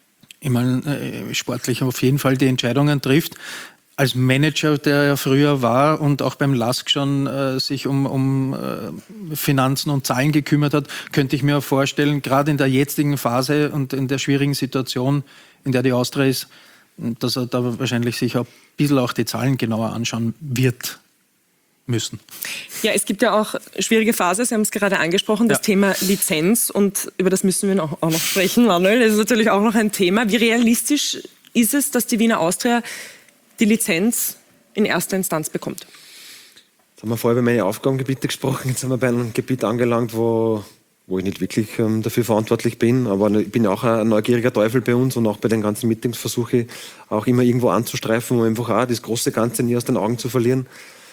sportlich auf jeden Fall die Entscheidungen trifft. Als Manager, der er früher war und auch beim LASK schon sich um Finanzen und Zahlen gekümmert hat, könnte ich mir auch vorstellen, gerade in der jetzigen Phase und in der schwierigen Situation, in der die Austria ist, dass er da wahrscheinlich sich ein bisschen auch die Zahlen genauer anschauen wird müssen. Ja, es gibt ja auch schwierige Phase, Sie haben es gerade angesprochen, das Thema Lizenz, und über das müssen wir auch noch sprechen, Manuel. Das ist natürlich auch noch ein Thema. Wie realistisch ist es, dass die Wiener Austria die Lizenz in erster Instanz bekommt? Jetzt haben wir vorher über meine Aufgabengebiete gesprochen. Jetzt sind wir bei einem Gebiet angelangt, wo ich nicht wirklich dafür verantwortlich bin. Aber ich bin auch ein neugieriger Teufel bei uns, und auch bei den ganzen Meetings versuche ich auch immer irgendwo anzustreifen, um einfach auch das große Ganze nie aus den Augen zu verlieren.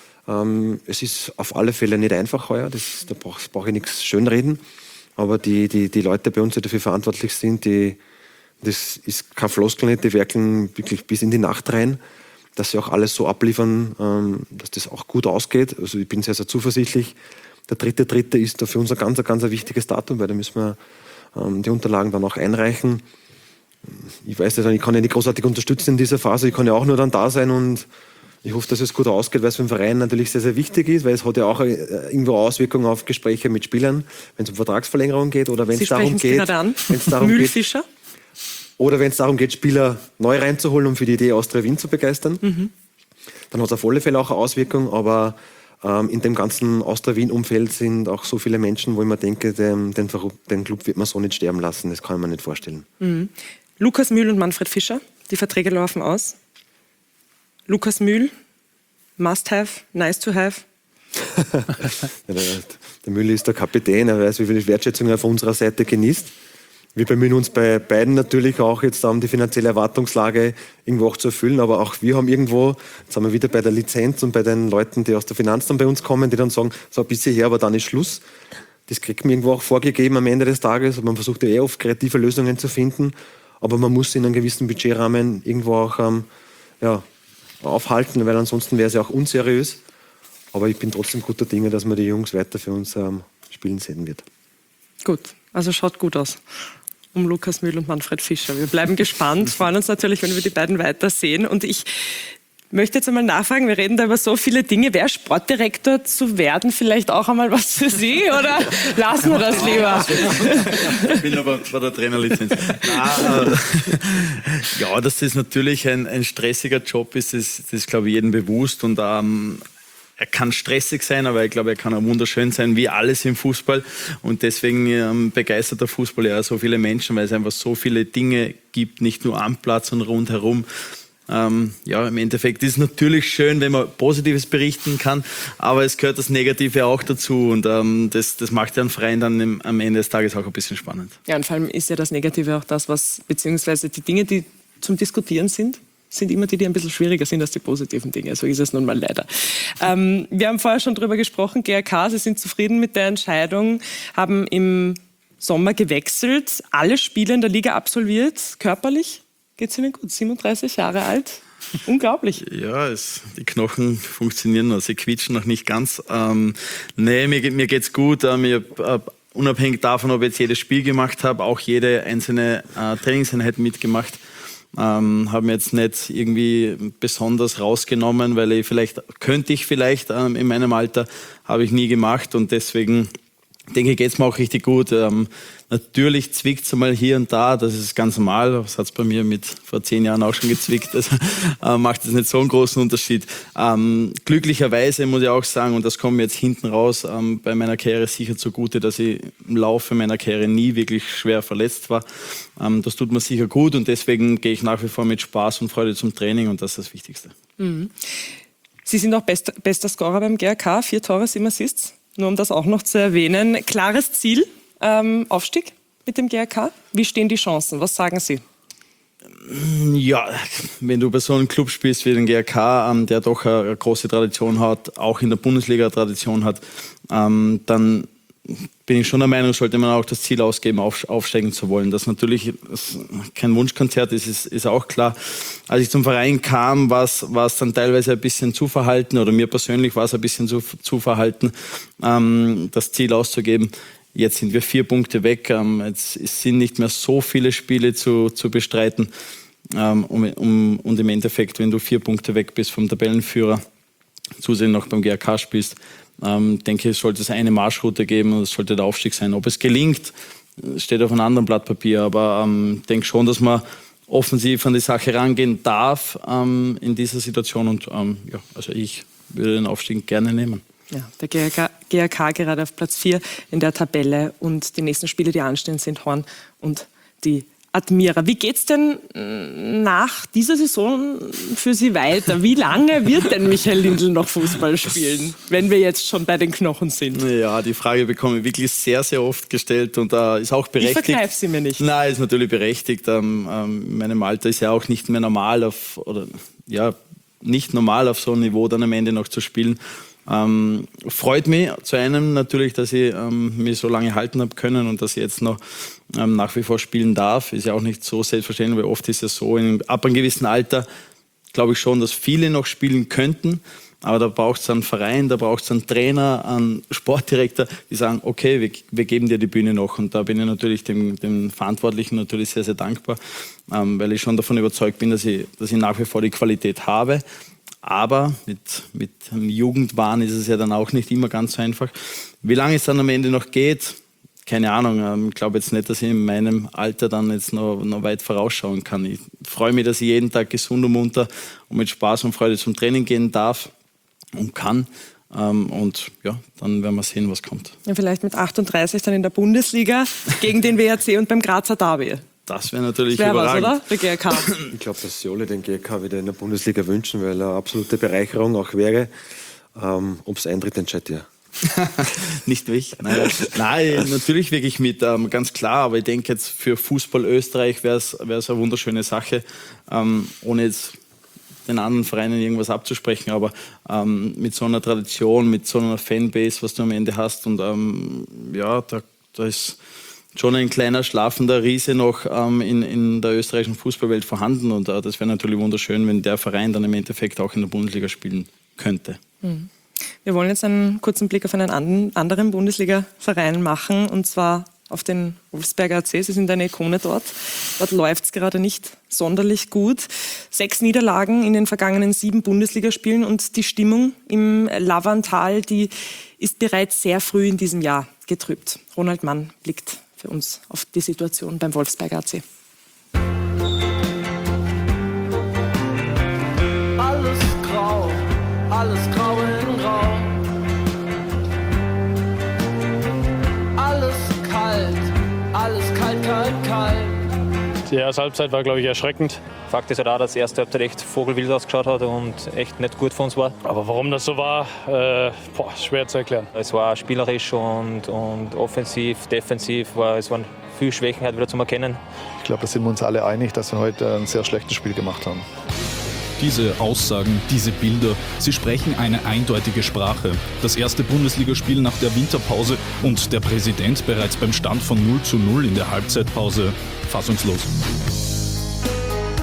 Es ist auf alle Fälle nicht einfach heuer, da brauche ich nichts schönreden. Aber die Leute bei uns, die dafür verantwortlich sind, das ist kein Floskel nicht, die werkeln wirklich bis in die Nacht rein, dass sie auch alles so abliefern, dass das auch gut ausgeht. Also ich bin sehr, sehr zuversichtlich. Der 3.3. ist da für uns ein ganz wichtiges Datum, weil da müssen wir die Unterlagen dann auch einreichen. Ich weiß nicht, ich kann ja nicht großartig unterstützen in dieser Phase, ich kann ja auch nur dann da sein, und ich hoffe, dass es gut ausgeht, weil es für den Verein natürlich sehr, sehr wichtig ist, weil es hat ja auch irgendwo Auswirkungen auf Gespräche mit Spielern, wenn es um Vertragsverlängerung geht oder wenn es darum geht, oder wenn es darum geht, Spieler neu reinzuholen, um für die Idee Austria Wien zu begeistern. Dann hat es auf alle Fälle auch eine Auswirkung, aber in dem ganzen Austria Wien-Umfeld sind auch so viele Menschen, wo ich mir denke, den Club wird man so nicht sterben lassen, das kann ich mir nicht vorstellen. Lukas Mühl und Manfred Fischer, die Verträge laufen aus. Lukas Mühl, must have, nice to have. Der Mühl ist der Kapitän, er weiß, wie viel Wertschätzung er von unserer Seite genießt. Wir bemühen uns bei beiden natürlich auch jetzt die finanzielle Erwartungslage irgendwo auch zu erfüllen, aber auch wir haben irgendwo, jetzt sind wir wieder bei der Lizenz und bei den Leuten, die aus der Finanz dann bei uns kommen, die dann sagen, so ein bisschen her, aber dann ist Schluss. Das kriegt man irgendwo auch vorgegeben am Ende des Tages, und man versucht ja oft kreative Lösungen zu finden, aber man muss in einem gewissen Budgetrahmen irgendwo auch aufhalten, weil ansonsten wäre es ja auch unseriös. Aber ich bin trotzdem guter Dinge, dass man die Jungs weiter für uns spielen sehen wird. Gut, also schaut gut aus um Lukas Mühl und Manfred Fischer. Wir bleiben gespannt, freuen uns natürlich, wenn wir die beiden weiter sehen. Und ich möchte jetzt einmal nachfragen, wir reden da über so viele Dinge. Wäre Sportdirektor zu werden vielleicht auch einmal was für Sie, oder lassen wir das lieber? Ich bin aber bei der Trainerlizenz. Ja, dass das natürlich ein stressiger Job ist, das glaube ich jedem bewusst, und er kann stressig sein, aber ich glaube, er kann auch wunderschön sein, wie alles im Fußball, und deswegen begeistert der Fußball ja so viele Menschen, weil es einfach so viele Dinge gibt, nicht nur am Platz und rundherum. Im Endeffekt ist es natürlich schön, wenn man Positives berichten kann, aber es gehört das Negative auch dazu, und das macht ja einen Verein dann am Ende des Tages auch ein bisschen spannend. Ja, und vor allem ist ja das Negative auch das, beziehungsweise die Dinge, die zum Diskutieren sind immer die ein bisschen schwieriger sind als die positiven Dinge. So ist es nun mal leider. Wir haben vorher schon drüber gesprochen, GRK, Sie sind zufrieden mit der Entscheidung, haben im Sommer gewechselt, alle Spiele in der Liga absolviert, körperlich. Geht es Ihnen gut? 37 Jahre alt? Unglaublich. Ja, die Knochen funktionieren noch, sie quietschen noch nicht ganz. Mir geht's gut. Unabhängig davon, ob ich jetzt jedes Spiel gemacht habe, auch jede einzelne Trainingseinheit mitgemacht. Habe mir jetzt nicht irgendwie besonders rausgenommen, weil könnte ich vielleicht in meinem Alter, habe ich nie gemacht und deswegen denke ich, geht es mir auch richtig gut. Natürlich zwickt es mal hier und da, das ist ganz normal. Das hat es bei mir vor 10 Jahren auch schon gezwickt. Das macht jetzt nicht so einen großen Unterschied. Glücklicherweise muss ich auch sagen, und das kommt mir jetzt hinten raus, bei meiner Karriere sicher zugute, dass ich im Laufe meiner Karriere nie wirklich schwer verletzt war. Das tut mir sicher gut und deswegen gehe ich nach wie vor mit Spaß und Freude zum Training und das ist das Wichtigste. Mhm. Sie sind auch bester Scorer beim GRK, 4 Tore, 7 Assists. Nur um das auch noch zu erwähnen. Klares Ziel, Aufstieg mit dem GRK. Wie stehen die Chancen? Was sagen Sie? Ja, wenn du bei so einem Club spielst wie den GRK, der doch eine große Tradition hat, auch in der Bundesliga eine Tradition hat, dann bin ich schon der Meinung, sollte man auch das Ziel ausgeben, aufsteigen zu wollen. Das natürlich kein Wunschkonzert ist auch klar. Als ich zum Verein kam, war es dann teilweise ein bisschen zu verhalten, oder mir persönlich war es ein bisschen zu verhalten, das Ziel auszugeben. Jetzt sind wir 4 Punkte weg. Es sind nicht mehr so viele Spiele zu bestreiten. Und im Endeffekt, wenn du 4 Punkte weg bist vom Tabellenführer, zusätzlich noch beim GRK spielst, denke ich, sollte es eine Marschroute geben und es sollte der Aufstieg sein. Ob es gelingt, steht auf einem anderen Blatt Papier, aber ich denke schon, dass man offensiv an die Sache rangehen darf in dieser Situation und also ich würde den Aufstieg gerne nehmen. Ja, der GRK gerade auf Platz 4 in der Tabelle und die nächsten Spiele, die anstehen, sind Horn und die Admira. Wie geht's denn nach dieser Saison für Sie weiter? Wie lange wird denn Michael Lindl noch Fußball spielen, wenn wir jetzt schon bei den Knochen sind? Ja, die Frage bekomme ich wirklich sehr, sehr oft gestellt und ist auch berechtigt. Ich verkneife sie mir nicht. Nein, ist natürlich berechtigt. In meinem Alter ist ja auch nicht mehr normal nicht normal auf so einem Niveau dann am Ende noch zu spielen. Freut mich zu einem natürlich, dass ich mich so lange halten habe können und dass ich jetzt noch nach wie vor spielen darf. Ist ja auch nicht so selbstverständlich, weil oft ist es so, ab einem gewissen Alter glaube ich schon, dass viele noch spielen könnten. Aber da braucht es einen Verein, da braucht es einen Trainer, einen Sportdirektor, die sagen, okay, wir geben dir die Bühne noch. Und da bin ich natürlich dem Verantwortlichen natürlich sehr, sehr dankbar, weil ich schon davon überzeugt bin, dass ich nach wie vor die Qualität habe. Aber mit einem Jugendwahn ist es ja dann auch nicht immer ganz so einfach. Wie lange es dann am Ende noch geht, keine Ahnung. Ich glaube jetzt nicht, dass ich in meinem Alter dann jetzt noch weit vorausschauen kann. Ich freue mich, dass ich jeden Tag gesund und munter und mit Spaß und Freude zum Training gehen darf und kann. Und ja, dann werden wir sehen, was kommt. Ja, vielleicht mit 38 dann in der Bundesliga gegen den WRC und beim Grazer Derby. Das wäre natürlich überragend. Was, oder? Der GRK. Ich glaube, dass sie alle den GRK wieder in der Bundesliga wünschen, weil eine absolute Bereicherung auch wäre. Ob es eintritt, entscheidet ihr. Nicht ich. Nein, natürlich wirklich mit, ganz klar. Aber ich denke jetzt für Fußball Österreich wäre es eine wunderschöne Sache, ohne jetzt den anderen Vereinen irgendwas abzusprechen. Aber mit so einer Tradition, mit so einer Fanbase, was du am Ende hast. Und da ist schon ein kleiner schlafender Riese noch in der österreichischen Fußballwelt vorhanden. Und das wäre natürlich wunderschön, wenn der Verein dann im Endeffekt auch in der Bundesliga spielen könnte. Mhm. Wir wollen jetzt einen kurzen Blick auf einen anderen Bundesliga-Verein machen, und zwar auf den Wolfsberger AC. Sie sind eine Ikone dort. Dort läuft es gerade nicht sonderlich gut. 6 Niederlagen in den vergangenen 7 Bundesligaspielen und die Stimmung im Laverntal, die ist bereits sehr früh in diesem Jahr getrübt. Ronald Mann blickt für uns auf die Situation beim Wolfsberger AC. Alles grau in grau, alles kalt, kalt. Die erste Halbzeit war, glaube ich, erschreckend. Fakt ist halt auch, dass die erste Halbzeit echt vogelwild ausgeschaut hat und echt nicht gut für uns war. Aber warum das so war, schwer zu erklären. Es war spielerisch und offensiv, defensiv, es waren viele Schwächen halt wieder zu erkennen. Ich glaube, da sind wir uns alle einig, dass wir heute ein sehr schlechtes Spiel gemacht haben. Diese Aussagen, diese Bilder, sie sprechen eine eindeutige Sprache. Das erste Bundesligaspiel nach der Winterpause und der Präsident bereits beim Stand von 0:0 in der Halbzeitpause fassungslos.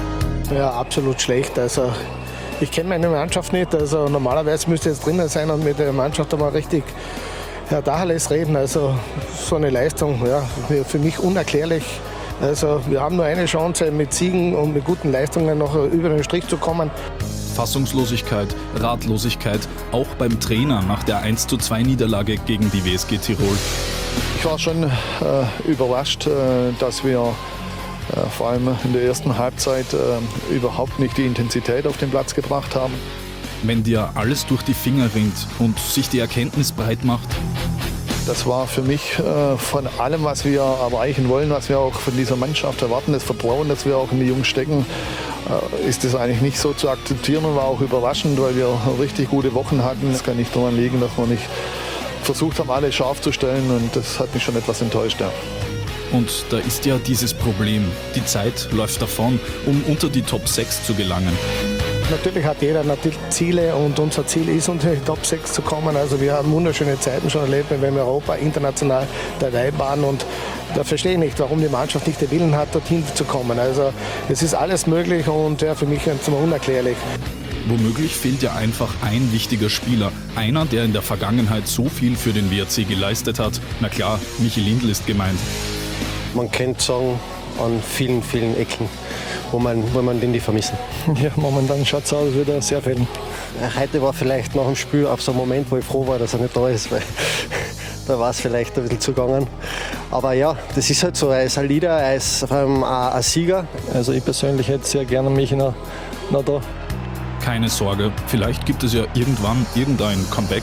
Ja, absolut schlecht. Also ich kenne meine Mannschaft nicht. Also normalerweise müsste ich jetzt drinnen sein und mit der Mannschaft einmal richtig Tacheles reden. Also so eine Leistung, ja, für mich unerklärlich. Also wir haben nur eine Chance, mit Siegen und mit guten Leistungen noch über den Strich zu kommen. Fassungslosigkeit, Ratlosigkeit, auch beim Trainer nach der 1:2 Niederlage gegen die WSG Tirol. Ich war schon überrascht, dass wir vor allem in der ersten Halbzeit überhaupt nicht die Intensität auf den Platz gebracht haben. Wenn dir alles durch die Finger rinnt und sich die Erkenntnis breit macht. Das war für mich von allem, was wir erreichen wollen, was wir auch von dieser Mannschaft erwarten, das Vertrauen, das wir auch in die Jungs stecken, ist das eigentlich nicht so zu akzeptieren und war auch überraschend, weil wir richtig gute Wochen hatten. Es kann nicht daran liegen, dass wir nicht versucht haben, alle scharf zu stellen und das hat mich schon etwas enttäuscht. Ja. Und da ist ja dieses Problem. Die Zeit läuft davon, um unter die Top 6 zu gelangen. Natürlich hat jeder natürlich Ziele und unser Ziel ist, unter die Top 6 zu kommen. Also wir haben wunderschöne Zeiten schon erlebt, wenn wir in Europa international dabei waren und da verstehe ich nicht, warum die Mannschaft nicht den Willen hat, dorthin zu kommen. Also es ist alles möglich und ja, für mich ist es unerklärlich. Womöglich fehlt ja einfach ein wichtiger Spieler. Einer, der in der Vergangenheit so viel für den WRC geleistet hat. Na klar, Michi Lindl ist gemeint. Man könnte sagen, an vielen, vielen Ecken, wo man den die vermissen. Ja, momentan schaut es aus, als würde er sehr fehlen. Heute war vielleicht nach dem Spiel auch so ein Moment, wo ich froh war, dass er nicht da ist, weil da war es vielleicht ein bisschen zugegangen. Aber ja, das ist halt so, er ist ein Leader, er ist vor allem ein Sieger. Also ich persönlich hätte sehr gerne mich noch da. Keine Sorge, vielleicht gibt es ja irgendwann irgendein Comeback.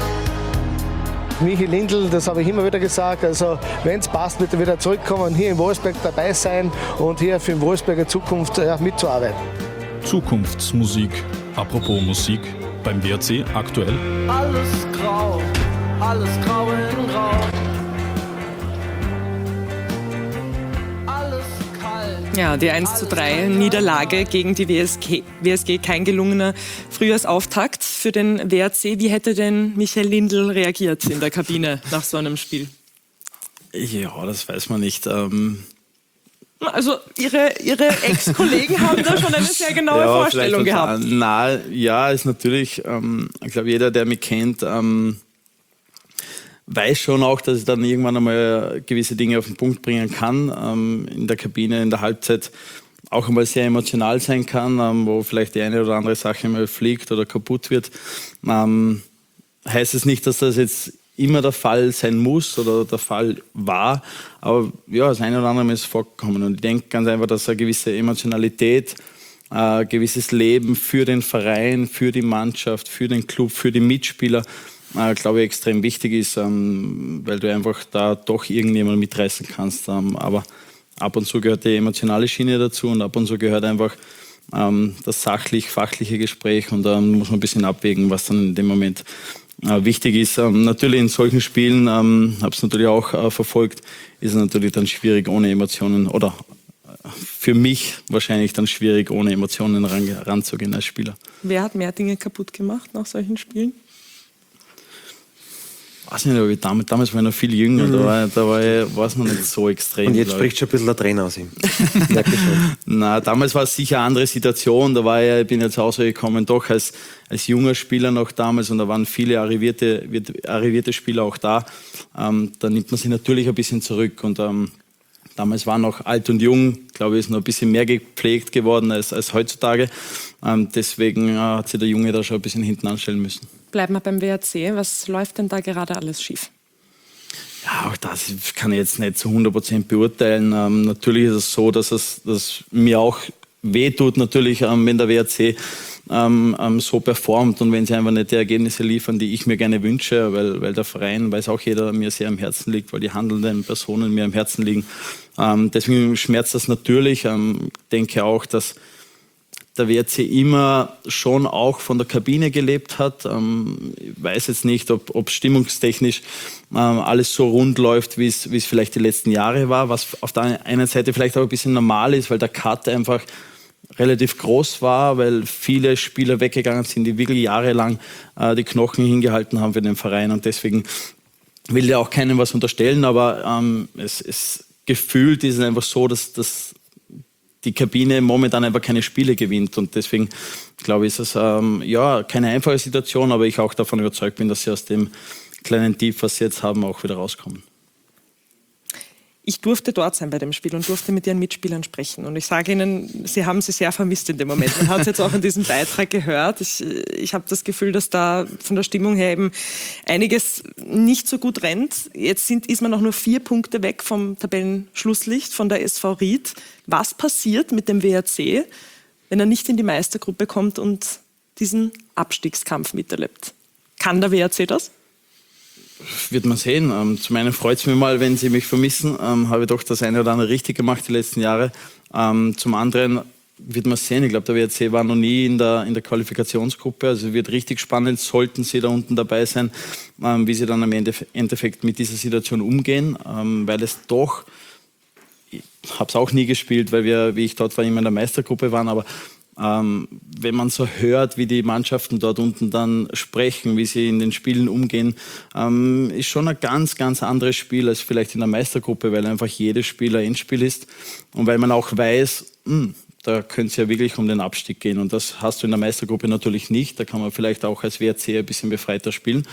Michi Lindl, das habe ich immer wieder gesagt, also wenn es passt, wird er wieder zurückkommen, hier in Wolfsberg dabei sein und hier für die Wolfsberger Zukunft mitzuarbeiten. Zukunftsmusik. Apropos Musik, beim WRC aktuell. Alles grau in grau. Alles kalt. Ja, die 1:3 Niederlage gegen die WSG, kein gelungener Frühjahrsauftakt für den WRC. Wie hätte denn Michael Lindl reagiert in der Kabine nach so einem Spiel? Ja, das weiß man nicht. Also Ihre Ex-Kollegen haben da schon eine sehr genaue Vorstellung gehabt. Ja, ist natürlich, ich glaube, jeder, der mich kennt, weiß schon auch, dass ich dann irgendwann einmal gewisse Dinge auf den Punkt bringen kann. In der Kabine, in der Halbzeit auch einmal sehr emotional sein kann, wo vielleicht die eine oder andere Sache mal fliegt oder kaputt wird. Heißt es nicht, dass das jetzt immer der Fall sein muss oder der Fall war, aber ja, das eine oder andere ist vorgekommen. Und ich denke ganz einfach, dass eine gewisse Emotionalität, ein gewisses Leben für den Verein, für die Mannschaft, für den Club, für die Mitspieler, glaube ich, extrem wichtig ist, weil du einfach da doch irgendjemand mitreißen kannst. Aber ab und zu gehört die emotionale Schiene dazu und ab und zu gehört einfach das sachlich-fachliche Gespräch und da muss man ein bisschen abwägen, was dann in dem Moment wichtig ist. Natürlich in solchen Spielen, habe es natürlich auch verfolgt, ist es natürlich dann schwierig ohne Emotionen oder für mich wahrscheinlich dann schwierig ohne Emotionen ranzugehen als Spieler. Wer hat mehr Dinge kaputt gemacht nach solchen Spielen? Weiß nicht, aber damals war ich noch viel jünger, da war es noch nicht so extrem. Und jetzt spricht schon ein bisschen der Trainer aus ihm. Na, damals war es sicher eine andere Situation. Ich bin jetzt rausgekommen, doch als junger Spieler noch damals und da waren viele arrivierte Spieler auch da. Da nimmt man sich natürlich ein bisschen zurück und damals war noch alt und jung, glaube ich, ist noch ein bisschen mehr gepflegt geworden als heutzutage. Deswegen hat sich der Junge da schon ein bisschen hinten anstellen müssen. Bleiben wir beim WRC. Was läuft denn da gerade alles schief? Ja, auch das kann ich jetzt nicht zu 100% beurteilen. Natürlich ist es so, dass mir auch wehtut, natürlich, wenn der WRC so performt und wenn sie einfach nicht die Ergebnisse liefern, die ich mir gerne wünsche, weil der Verein, weiß auch jeder, mir sehr am Herzen liegt, weil die handelnden Personen mir am Herzen liegen. Deswegen schmerzt das natürlich. Ich denke auch, dass der WRC immer schon auch von der Kabine gelebt hat. Ich weiß jetzt nicht, ob stimmungstechnisch alles so rund läuft, wie es vielleicht die letzten Jahre war, was auf der einen Seite vielleicht auch ein bisschen normal ist, weil der Cut einfach relativ groß war, weil viele Spieler weggegangen sind, die wirklich jahrelang die Knochen hingehalten haben für den Verein und deswegen will ja auch keinem was unterstellen, aber es gefühlt ist es einfach so, dass die Kabine momentan einfach keine Spiele gewinnt. Und deswegen, glaube ich, ist es keine einfache Situation, aber ich auch davon überzeugt bin, dass sie aus dem kleinen Tief, was sie jetzt haben, auch wieder rauskommen. Ich durfte dort sein bei dem Spiel und durfte mit Ihren Mitspielern sprechen. Und ich sage Ihnen, Sie haben sie sehr vermisst in dem Moment. Man hat es jetzt auch in diesem Beitrag gehört. Ich habe das Gefühl, dass da von der Stimmung her eben einiges nicht so gut rennt. Jetzt ist man noch nur 4 Punkte weg vom Tabellenschlusslicht, von der SV Ried. Was passiert mit dem WRC, wenn er nicht in die Meistergruppe kommt und diesen Abstiegskampf miterlebt? Kann der WRC das? Wird man sehen. Zum einen freut es mich mal, wenn Sie mich vermissen. Habe ich doch das eine oder andere richtig gemacht die letzten Jahre. Zum anderen wird man sehen. Ich glaube, der WRC war noch nie in der Qualifikationsgruppe. Also wird richtig spannend, sollten Sie da unten dabei sein, wie Sie dann am Endeffekt mit dieser Situation umgehen. Weil es doch, ich habe es auch nie gespielt, weil wir, wie ich dort war, immer in der Meistergruppe waren, aber wenn man so hört, wie die Mannschaften dort unten dann sprechen, wie sie in den Spielen umgehen, ist schon ein ganz, ganz anderes Spiel als vielleicht in der Meistergruppe, weil einfach jedes Spiel ein Endspiel ist und weil man auch weiß, da könnte es ja wirklich um den Abstieg gehen und das hast du in der Meistergruppe natürlich nicht, da kann man vielleicht auch als WRC ein bisschen befreiter spielen.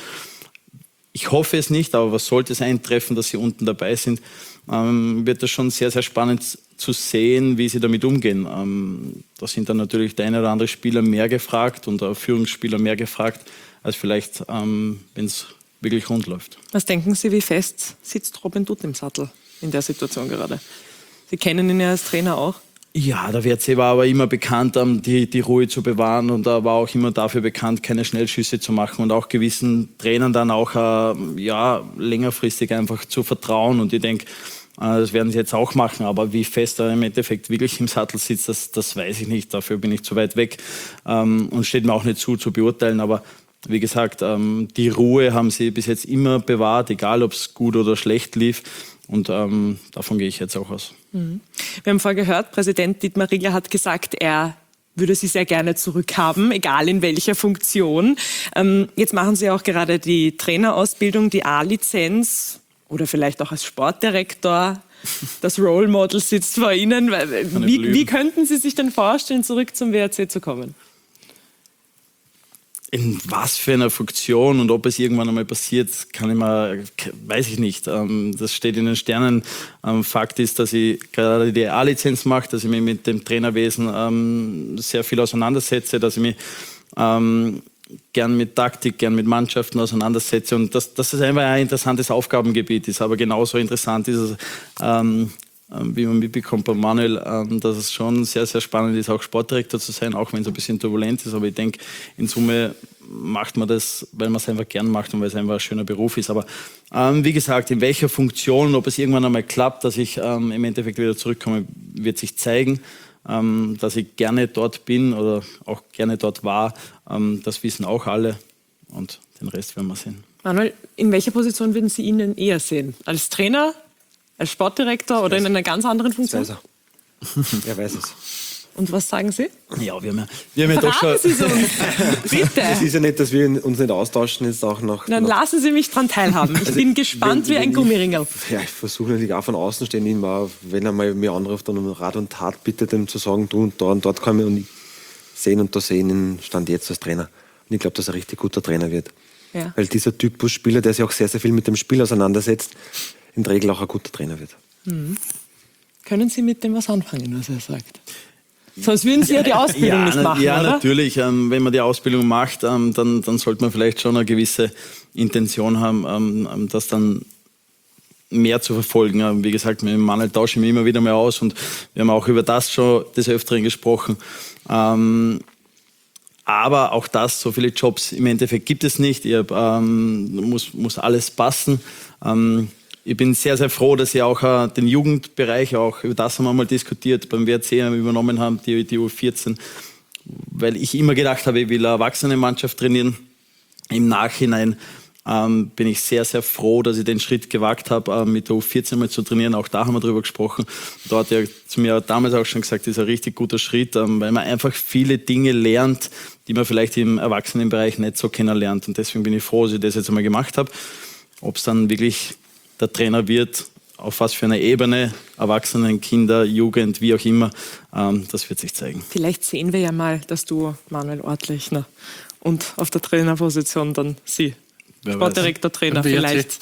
Ich hoffe es nicht, aber was sollte es eintreffen, dass sie unten dabei sind, wird das schon sehr, sehr spannend zu sehen, wie sie damit umgehen. Da sind dann natürlich der eine oder andere Spieler mehr gefragt und der Führungsspieler mehr gefragt, als vielleicht, wenn es wirklich rund läuft. Was denken Sie, wie fest sitzt Robin Dutt im Sattel in der Situation gerade? Sie kennen ihn ja als Trainer auch. Ja, der WRC war aber immer bekannt, die Ruhe zu bewahren und er war auch immer dafür bekannt, keine Schnellschüsse zu machen und auch gewissen Trainern dann auch längerfristig einfach zu vertrauen. Und ich denke, das werden sie jetzt auch machen, aber wie fest er im Endeffekt wirklich im Sattel sitzt, das weiß ich nicht. Dafür bin ich zu weit weg und steht mir auch nicht zu beurteilen. Aber wie gesagt, die Ruhe haben sie bis jetzt immer bewahrt, egal ob es gut oder schlecht lief. Und davon gehe ich jetzt auch aus. Wir haben vorher gehört, Präsident Dietmar Riegler hat gesagt, er würde sie sehr gerne zurückhaben, egal in welcher Funktion. Jetzt machen Sie auch gerade die Trainerausbildung, die A-Lizenz oder vielleicht auch als Sportdirektor. Das Role Model sitzt vor Ihnen. Wie könnten Sie sich denn vorstellen, zurück zum WRC zu kommen? In was für einer Funktion und ob es irgendwann einmal passiert, weiß ich nicht. Das steht in den Sternen. Fakt ist, dass ich gerade die A-Lizenz mache, dass ich mich mit dem Trainerwesen sehr viel auseinandersetze, dass ich mich gern mit Taktik, gern mit Mannschaften auseinandersetze und dass das einfach ein interessantes Aufgabengebiet ist. Aber genauso interessant ist es, wie man mitbekommt bei Manuel, dass es schon sehr, sehr spannend ist, auch Sportdirektor zu sein, auch wenn es ein bisschen turbulent ist. Aber ich denke, in Summe macht man das, weil man es einfach gern macht und weil es einfach ein schöner Beruf ist. Aber wie gesagt, in welcher Funktion, ob es irgendwann einmal klappt, dass ich im Endeffekt wieder zurückkomme, wird sich zeigen. Dass ich gerne dort bin oder auch gerne dort war, das wissen auch alle. Und den Rest werden wir sehen. Manuel, in welcher Position würden Sie ihn denn eher sehen? Als Trainer? Als Sportdirektor oder in einer ganz anderen Funktion? Das weiß er. Er weiß es. Und was sagen Sie? Ja, wir haben ja doch schon... Sie so. Bitte. Es ist ja nicht, dass wir uns nicht austauschen, jetzt auch noch... Dann lassen Sie mich daran teilhaben. Ich bin gespannt wie ein Gummiringel. Ja, ich versuche natürlich auch von außen stehen, immer, wenn er mal mir anruft und um Rat und Tat bittet, ihm zu sagen, du und dort kann ich und sehen und da sehen ihn Stand jetzt als Trainer. Und ich glaube, dass er ein richtig guter Trainer wird. Ja. Weil dieser Typus Spieler, der sich auch sehr, sehr viel mit dem Spiel auseinandersetzt, in der Regel auch ein guter Trainer wird. Können Sie mit dem was anfangen, was er sagt? Sonst würden Sie ja die Ausbildung nicht machen, ja, oder? Natürlich. Wenn man die Ausbildung macht, dann sollte man vielleicht schon eine gewisse Intention haben, das dann mehr zu verfolgen. Wie gesagt, mit dem Manuel tausche ich mich immer wieder mal aus und wir haben auch über das schon des Öfteren gesprochen. Aber auch das, so viele Jobs im Endeffekt gibt es nicht. Muss alles passen. Ich bin sehr, sehr froh, dass Sie auch den Jugendbereich, auch über das haben wir mal diskutiert, beim WRC übernommen haben, die U14, weil ich immer gedacht habe, ich will eine Erwachsenenmannschaft trainieren. Im Nachhinein bin ich sehr, sehr froh, dass ich den Schritt gewagt habe, mit der U14 mal zu trainieren. Auch da haben wir drüber gesprochen. Da hat er zu mir damals auch schon gesagt, das ist ein richtig guter Schritt, weil man einfach viele Dinge lernt, die man vielleicht im Erwachsenenbereich nicht so kennenlernt. Und deswegen bin ich froh, dass ich das jetzt einmal gemacht habe. Ob es dann wirklich der Trainer wird, auf was für einer Ebene, Erwachsenen, Kinder, Jugend, wie auch immer, das wird sich zeigen. Vielleicht sehen wir ja mal das Duo Manuel Ortlechner und auf der Trainerposition dann Sie. Sportdirektor, Trainer vielleicht.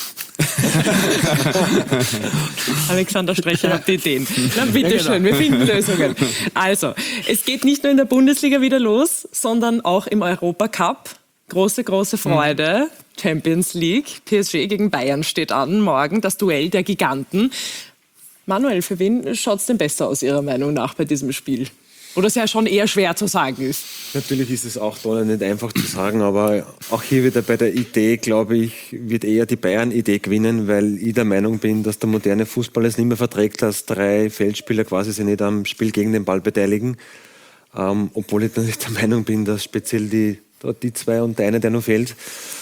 Alexander Strecher hat die Ideen. Na bitteschön, wir finden Lösungen. Also, es geht nicht nur in der Bundesliga wieder los, sondern auch im Europacup. Große Freude. Champions League. PSG gegen Bayern steht an. Morgen das Duell der Giganten. Manuel, für wen schaut es denn besser aus Ihrer Meinung nach bei diesem Spiel? Oder es ja schon eher schwer zu sagen ist. Natürlich ist es auch toll, nicht einfach zu sagen, aber auch hier wieder bei der Idee, glaube ich, wird eher die Bayern-Idee gewinnen, weil ich der Meinung bin, dass der moderne Fußball es nicht mehr verträgt, dass 3 Feldspieler quasi sich nicht am Spiel gegen den Ball beteiligen. Obwohl ich natürlich der Meinung bin, dass speziell die 2 und der eine, der noch fehlt,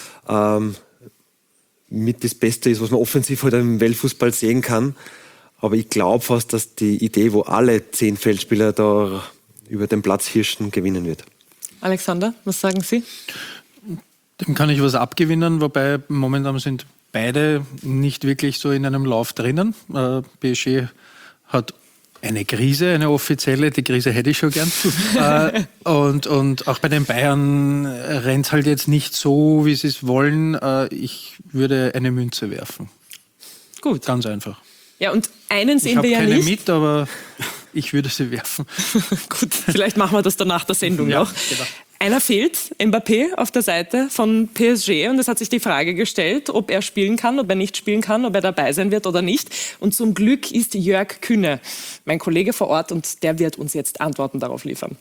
mit das Beste ist, was man offensiv halt im Weltfußball sehen kann. Aber ich glaube fast, dass die Idee, wo alle 10 Feldspieler da über den Platz hirschen, gewinnen wird. Alexander, was sagen Sie? Dem kann ich was abgewinnen, wobei momentan sind beide nicht wirklich so in einem Lauf drinnen. PSG hat eine Krise, eine offizielle, die Krise hätte ich schon gern. Und auch bei den Bayern rennt es halt jetzt nicht so, wie sie es wollen. Ich würde eine Münze werfen. Gut. Ganz einfach. Ja, und einen sehen wir ja nicht. Ich habe keine mit, aber ich würde sie werfen. Gut, vielleicht machen wir das dann nach der Sendung noch. Genau. Einer fehlt, Mbappé, auf der Seite von PSG. Und es hat sich die Frage gestellt, ob er spielen kann, ob er nicht spielen kann, ob er dabei sein wird oder nicht. Und zum Glück ist Jörg Kühne mein Kollege vor Ort und der wird uns jetzt Antworten darauf liefern.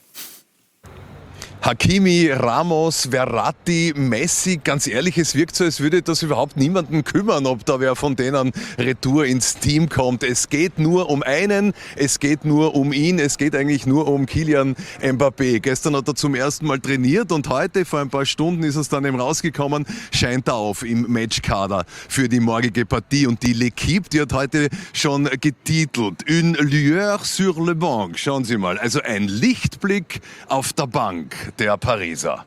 Hakimi, Ramos, Verratti, Messi, ganz ehrlich, es wirkt so, als würde das überhaupt niemanden kümmern, ob da wer von denen retour ins Team kommt. Es geht nur um einen, es geht nur um ihn, es geht eigentlich nur um Kylian Mbappé. Gestern hat er zum ersten Mal trainiert und heute, vor ein paar Stunden, ist es dann eben rausgekommen, scheint er auf im Matchkader für die morgige Partie. Und die L'Équipe, die hat heute schon getitelt, Une lueur sur le banc. Schauen Sie mal, also ein Lichtblick auf der Bank der Pariser.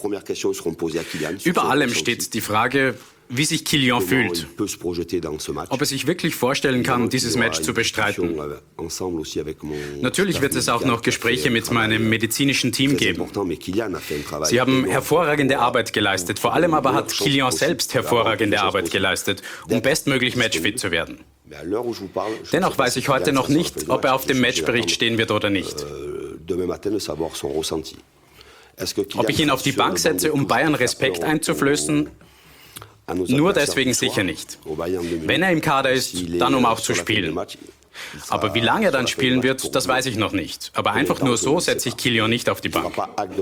Über allem steht die Frage, wie sich Kylian fühlt. Ob er sich wirklich vorstellen kann, dieses Match zu bestreiten. Natürlich wird es auch noch Gespräche mit meinem medizinischen Team geben. Sie haben hervorragende Arbeit geleistet. Vor allem aber hat Kylian selbst hervorragende Arbeit geleistet, um bestmöglich matchfit zu werden. Dennoch weiß ich heute noch nicht, ob er auf dem Matchbericht stehen wird oder nicht. Ob ich ihn auf die Bank setze, um Bayern Respekt einzuflößen? Nur deswegen sicher nicht. Wenn er im Kader ist, dann um auch zu spielen. Aber wie lange er dann spielen wird, das weiß ich noch nicht. Aber einfach nur so setze ich Kylian nicht auf die Bank.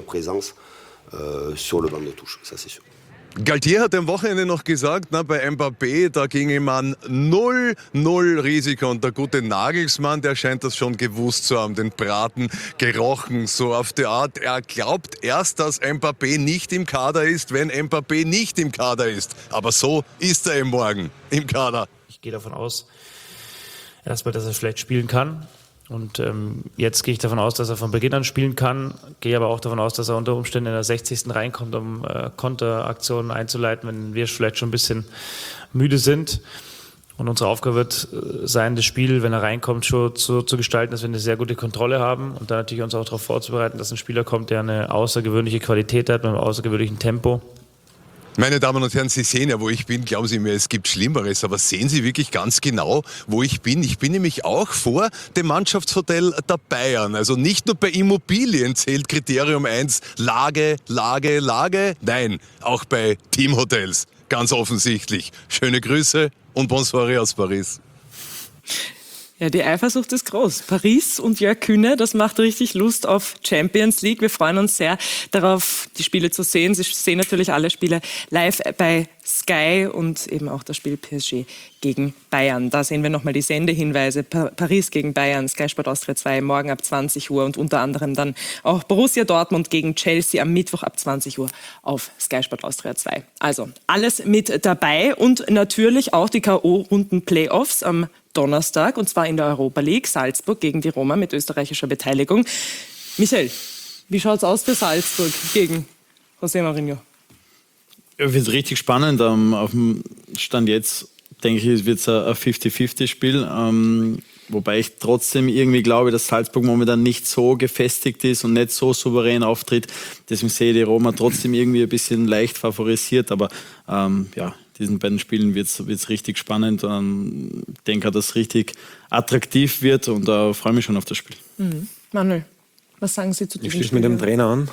Galtier hat am Wochenende noch gesagt, bei Mbappé, da ginge man 0-0 Risiko. Und der gute Nagelsmann, der scheint das schon gewusst zu haben, den Braten gerochen, so auf die Art. Er glaubt erst, dass Mbappé nicht im Kader ist, wenn Mbappé nicht im Kader ist. Aber so ist er eben morgen im Kader. Ich gehe davon aus, erstmal, dass er vielleicht spielen kann. Und jetzt gehe ich davon aus, dass er von Beginn an spielen kann, gehe aber auch davon aus, dass er unter Umständen in der 60. reinkommt, um Konteraktionen einzuleiten, wenn wir vielleicht schon ein bisschen müde sind. Und unsere Aufgabe wird sein, das Spiel, wenn er reinkommt, schon so zu gestalten, dass wir eine sehr gute Kontrolle haben und dann natürlich uns auch darauf vorzubereiten, dass ein Spieler kommt, der eine außergewöhnliche Qualität hat, mit einem außergewöhnlichen Tempo. Meine Damen und Herren, Sie sehen ja, wo ich bin. Glauben Sie mir, es gibt Schlimmeres. Aber sehen Sie wirklich ganz genau, wo ich bin? Ich bin nämlich auch vor dem Mannschaftshotel der Bayern. Also nicht nur bei Immobilien zählt Kriterium 1 Lage, Lage, Lage. Nein, auch bei Teamhotels. Ganz offensichtlich. Schöne Grüße und bonsoir aus Paris. Ja, die Eifersucht ist groß. Paris und Jörg Kühne, das macht richtig Lust auf Champions League. Wir freuen uns sehr darauf, die Spiele zu sehen. Sie sehen natürlich alle Spiele live bei Sky und eben auch das Spiel PSG gegen Bayern. Da sehen wir nochmal die Sendehinweise. Paris gegen Bayern, Sky Sport Austria 2, morgen ab 20 Uhr und unter anderem dann auch Borussia Dortmund gegen Chelsea am Mittwoch ab 20 Uhr auf Sky Sport Austria 2. Also alles mit dabei und natürlich auch die K.O.-Runden-Playoffs am Donnerstag, und zwar in der Europa League. Salzburg gegen die Roma mit österreichischer Beteiligung. Michael, wie schaut's aus für Salzburg gegen José Mourinho? Ja, wird richtig spannend. Auf dem Stand jetzt denke ich, wird es ein 50-50-Spiel. Wobei ich trotzdem irgendwie glaube, dass Salzburg momentan nicht so gefestigt ist und nicht so souverän auftritt. Deswegen sehe ich die Roma trotzdem irgendwie ein bisschen leicht favorisiert. Aber diesen beiden Spielen wird es richtig spannend. Ich denke, dass es richtig attraktiv wird und freue mich schon auf das Spiel. Manuel, was sagen Sie zu diesem Spiel? Ich schließe mit dem Trainer an.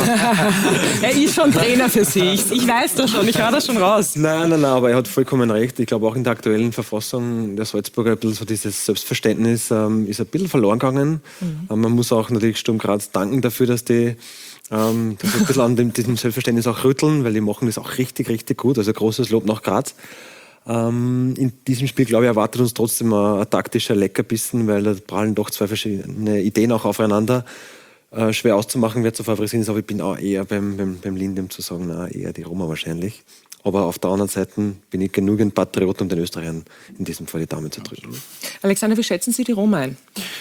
Er ist schon Trainer für sich. Ich weiß das schon, ich höre das schon raus. Nein, aber er hat vollkommen recht. Ich glaube auch in der aktuellen Verfassung der Salzburger ein bisschen so dieses Selbstverständnis ist ein bisschen verloren gegangen. Man muss auch natürlich Sturm Graz danken dafür, dass die ein bisschen an diesem Selbstverständnis auch rütteln, weil die machen das auch richtig, richtig gut. Also großes Lob nach Graz. In diesem Spiel, glaube ich, erwartet uns trotzdem ein taktischer Leckerbissen, weil da prallen doch zwei verschiedene Ideen auch aufeinander. Schwer auszumachen, wer zu favorisieren ist, aber ich bin auch eher beim Lindem zu sagen, eher die Roma wahrscheinlich. Aber auf der anderen Seite bin ich genügend Patriot, um den Österreichern in diesem Fall die Daumen zu drücken. Alexander, wie schätzen Sie die Roma ein?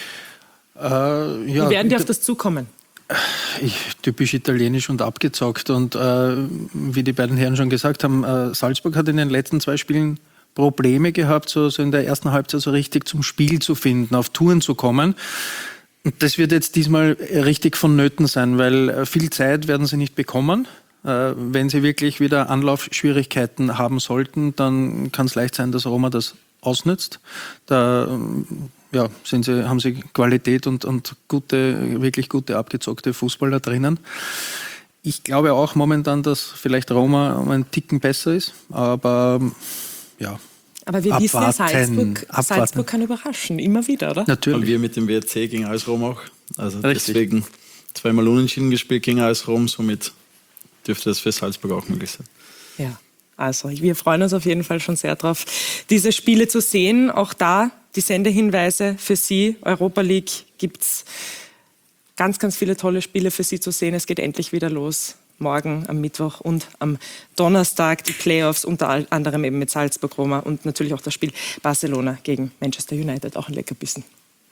Wie werden die auf das zukommen? Typisch italienisch und abgezockt. Und wie die beiden Herren schon gesagt haben, Salzburg hat in den letzten 2 Spielen Probleme gehabt, so in der ersten Halbzeit so richtig zum Spiel zu finden, auf Touren zu kommen. Und das wird jetzt diesmal richtig vonnöten sein, weil viel Zeit werden sie nicht bekommen. Wenn sie wirklich wieder Anlaufschwierigkeiten haben sollten, dann kann es leicht sein, dass Roma das ausnützt. Da haben sie Qualität und wirklich gute, abgezockte Fußballer drinnen. Ich glaube auch momentan, dass vielleicht Roma um einen Ticken besser ist, aber ja. Aber wir wissen ja, Salzburg kann überraschen, immer wieder, oder? Natürlich. Und wir mit dem WRC gegen AS Rom auch. Also deswegen 2-mal unentschieden gespielt gegen AS Rom, somit dürfte das für Salzburg auch möglich sein. Ja, also wir freuen uns auf jeden Fall schon sehr drauf, diese Spiele zu sehen. Auch da die Sendehinweise für Sie. Europa League gibt's ganz, ganz viele tolle Spiele für Sie zu sehen. Es geht endlich wieder los. Morgen, am Mittwoch und am Donnerstag die Playoffs, unter anderem eben mit Salzburg, Roma und natürlich auch das Spiel Barcelona gegen Manchester United, auch ein Leckerbissen.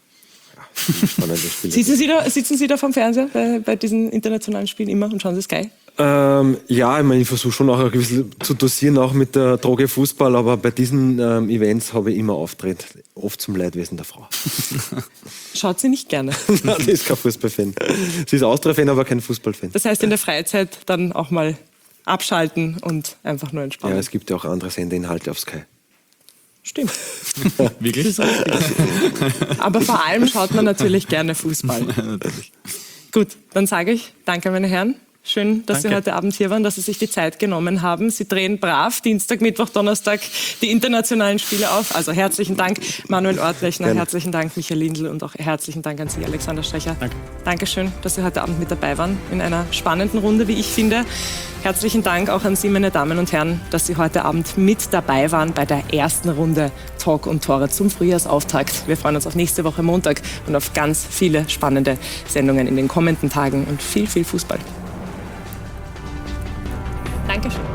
Sitzen Sie da vom Fernseher bei diesen internationalen Spielen immer und schauen Sie Sky? Ich versuche schon auch ein bisschen zu dosieren, auch mit der Droge Fußball, aber bei diesen Events habe ich immer Auftritt, oft zum Leidwesen der Frau. Schaut sie nicht gerne? Nein, die ist kein Fußballfan. Sie ist Austria-Fan, aber kein Fußballfan. Das heißt, in der Freizeit dann auch mal abschalten und einfach nur entspannen? Ja, es gibt ja auch andere Sendeinhalte auf Sky. Stimmt. Wirklich? Aber vor allem schaut man natürlich gerne Fußball. Gut, dann sage ich danke, meine Herren. Schön, dass Sie heute Abend hier waren, dass Sie sich die Zeit genommen haben. Sie drehen brav Dienstag, Mittwoch, Donnerstag die internationalen Spiele auf. Also herzlichen Dank, Manuel Ortlechner, herzlichen Dank, Michael Lindl und auch herzlichen Dank an Sie, Alexander Strecher. Dankeschön, dass Sie heute Abend mit dabei waren in einer spannenden Runde, wie ich finde. Herzlichen Dank auch an Sie, meine Damen und Herren, dass Sie heute Abend mit dabei waren bei der ersten Runde Talk und Tore zum Frühjahrsauftakt. Wir freuen uns auf nächste Woche Montag und auf ganz viele spannende Sendungen in den kommenden Tagen und viel, viel Fußball. Dankeschön.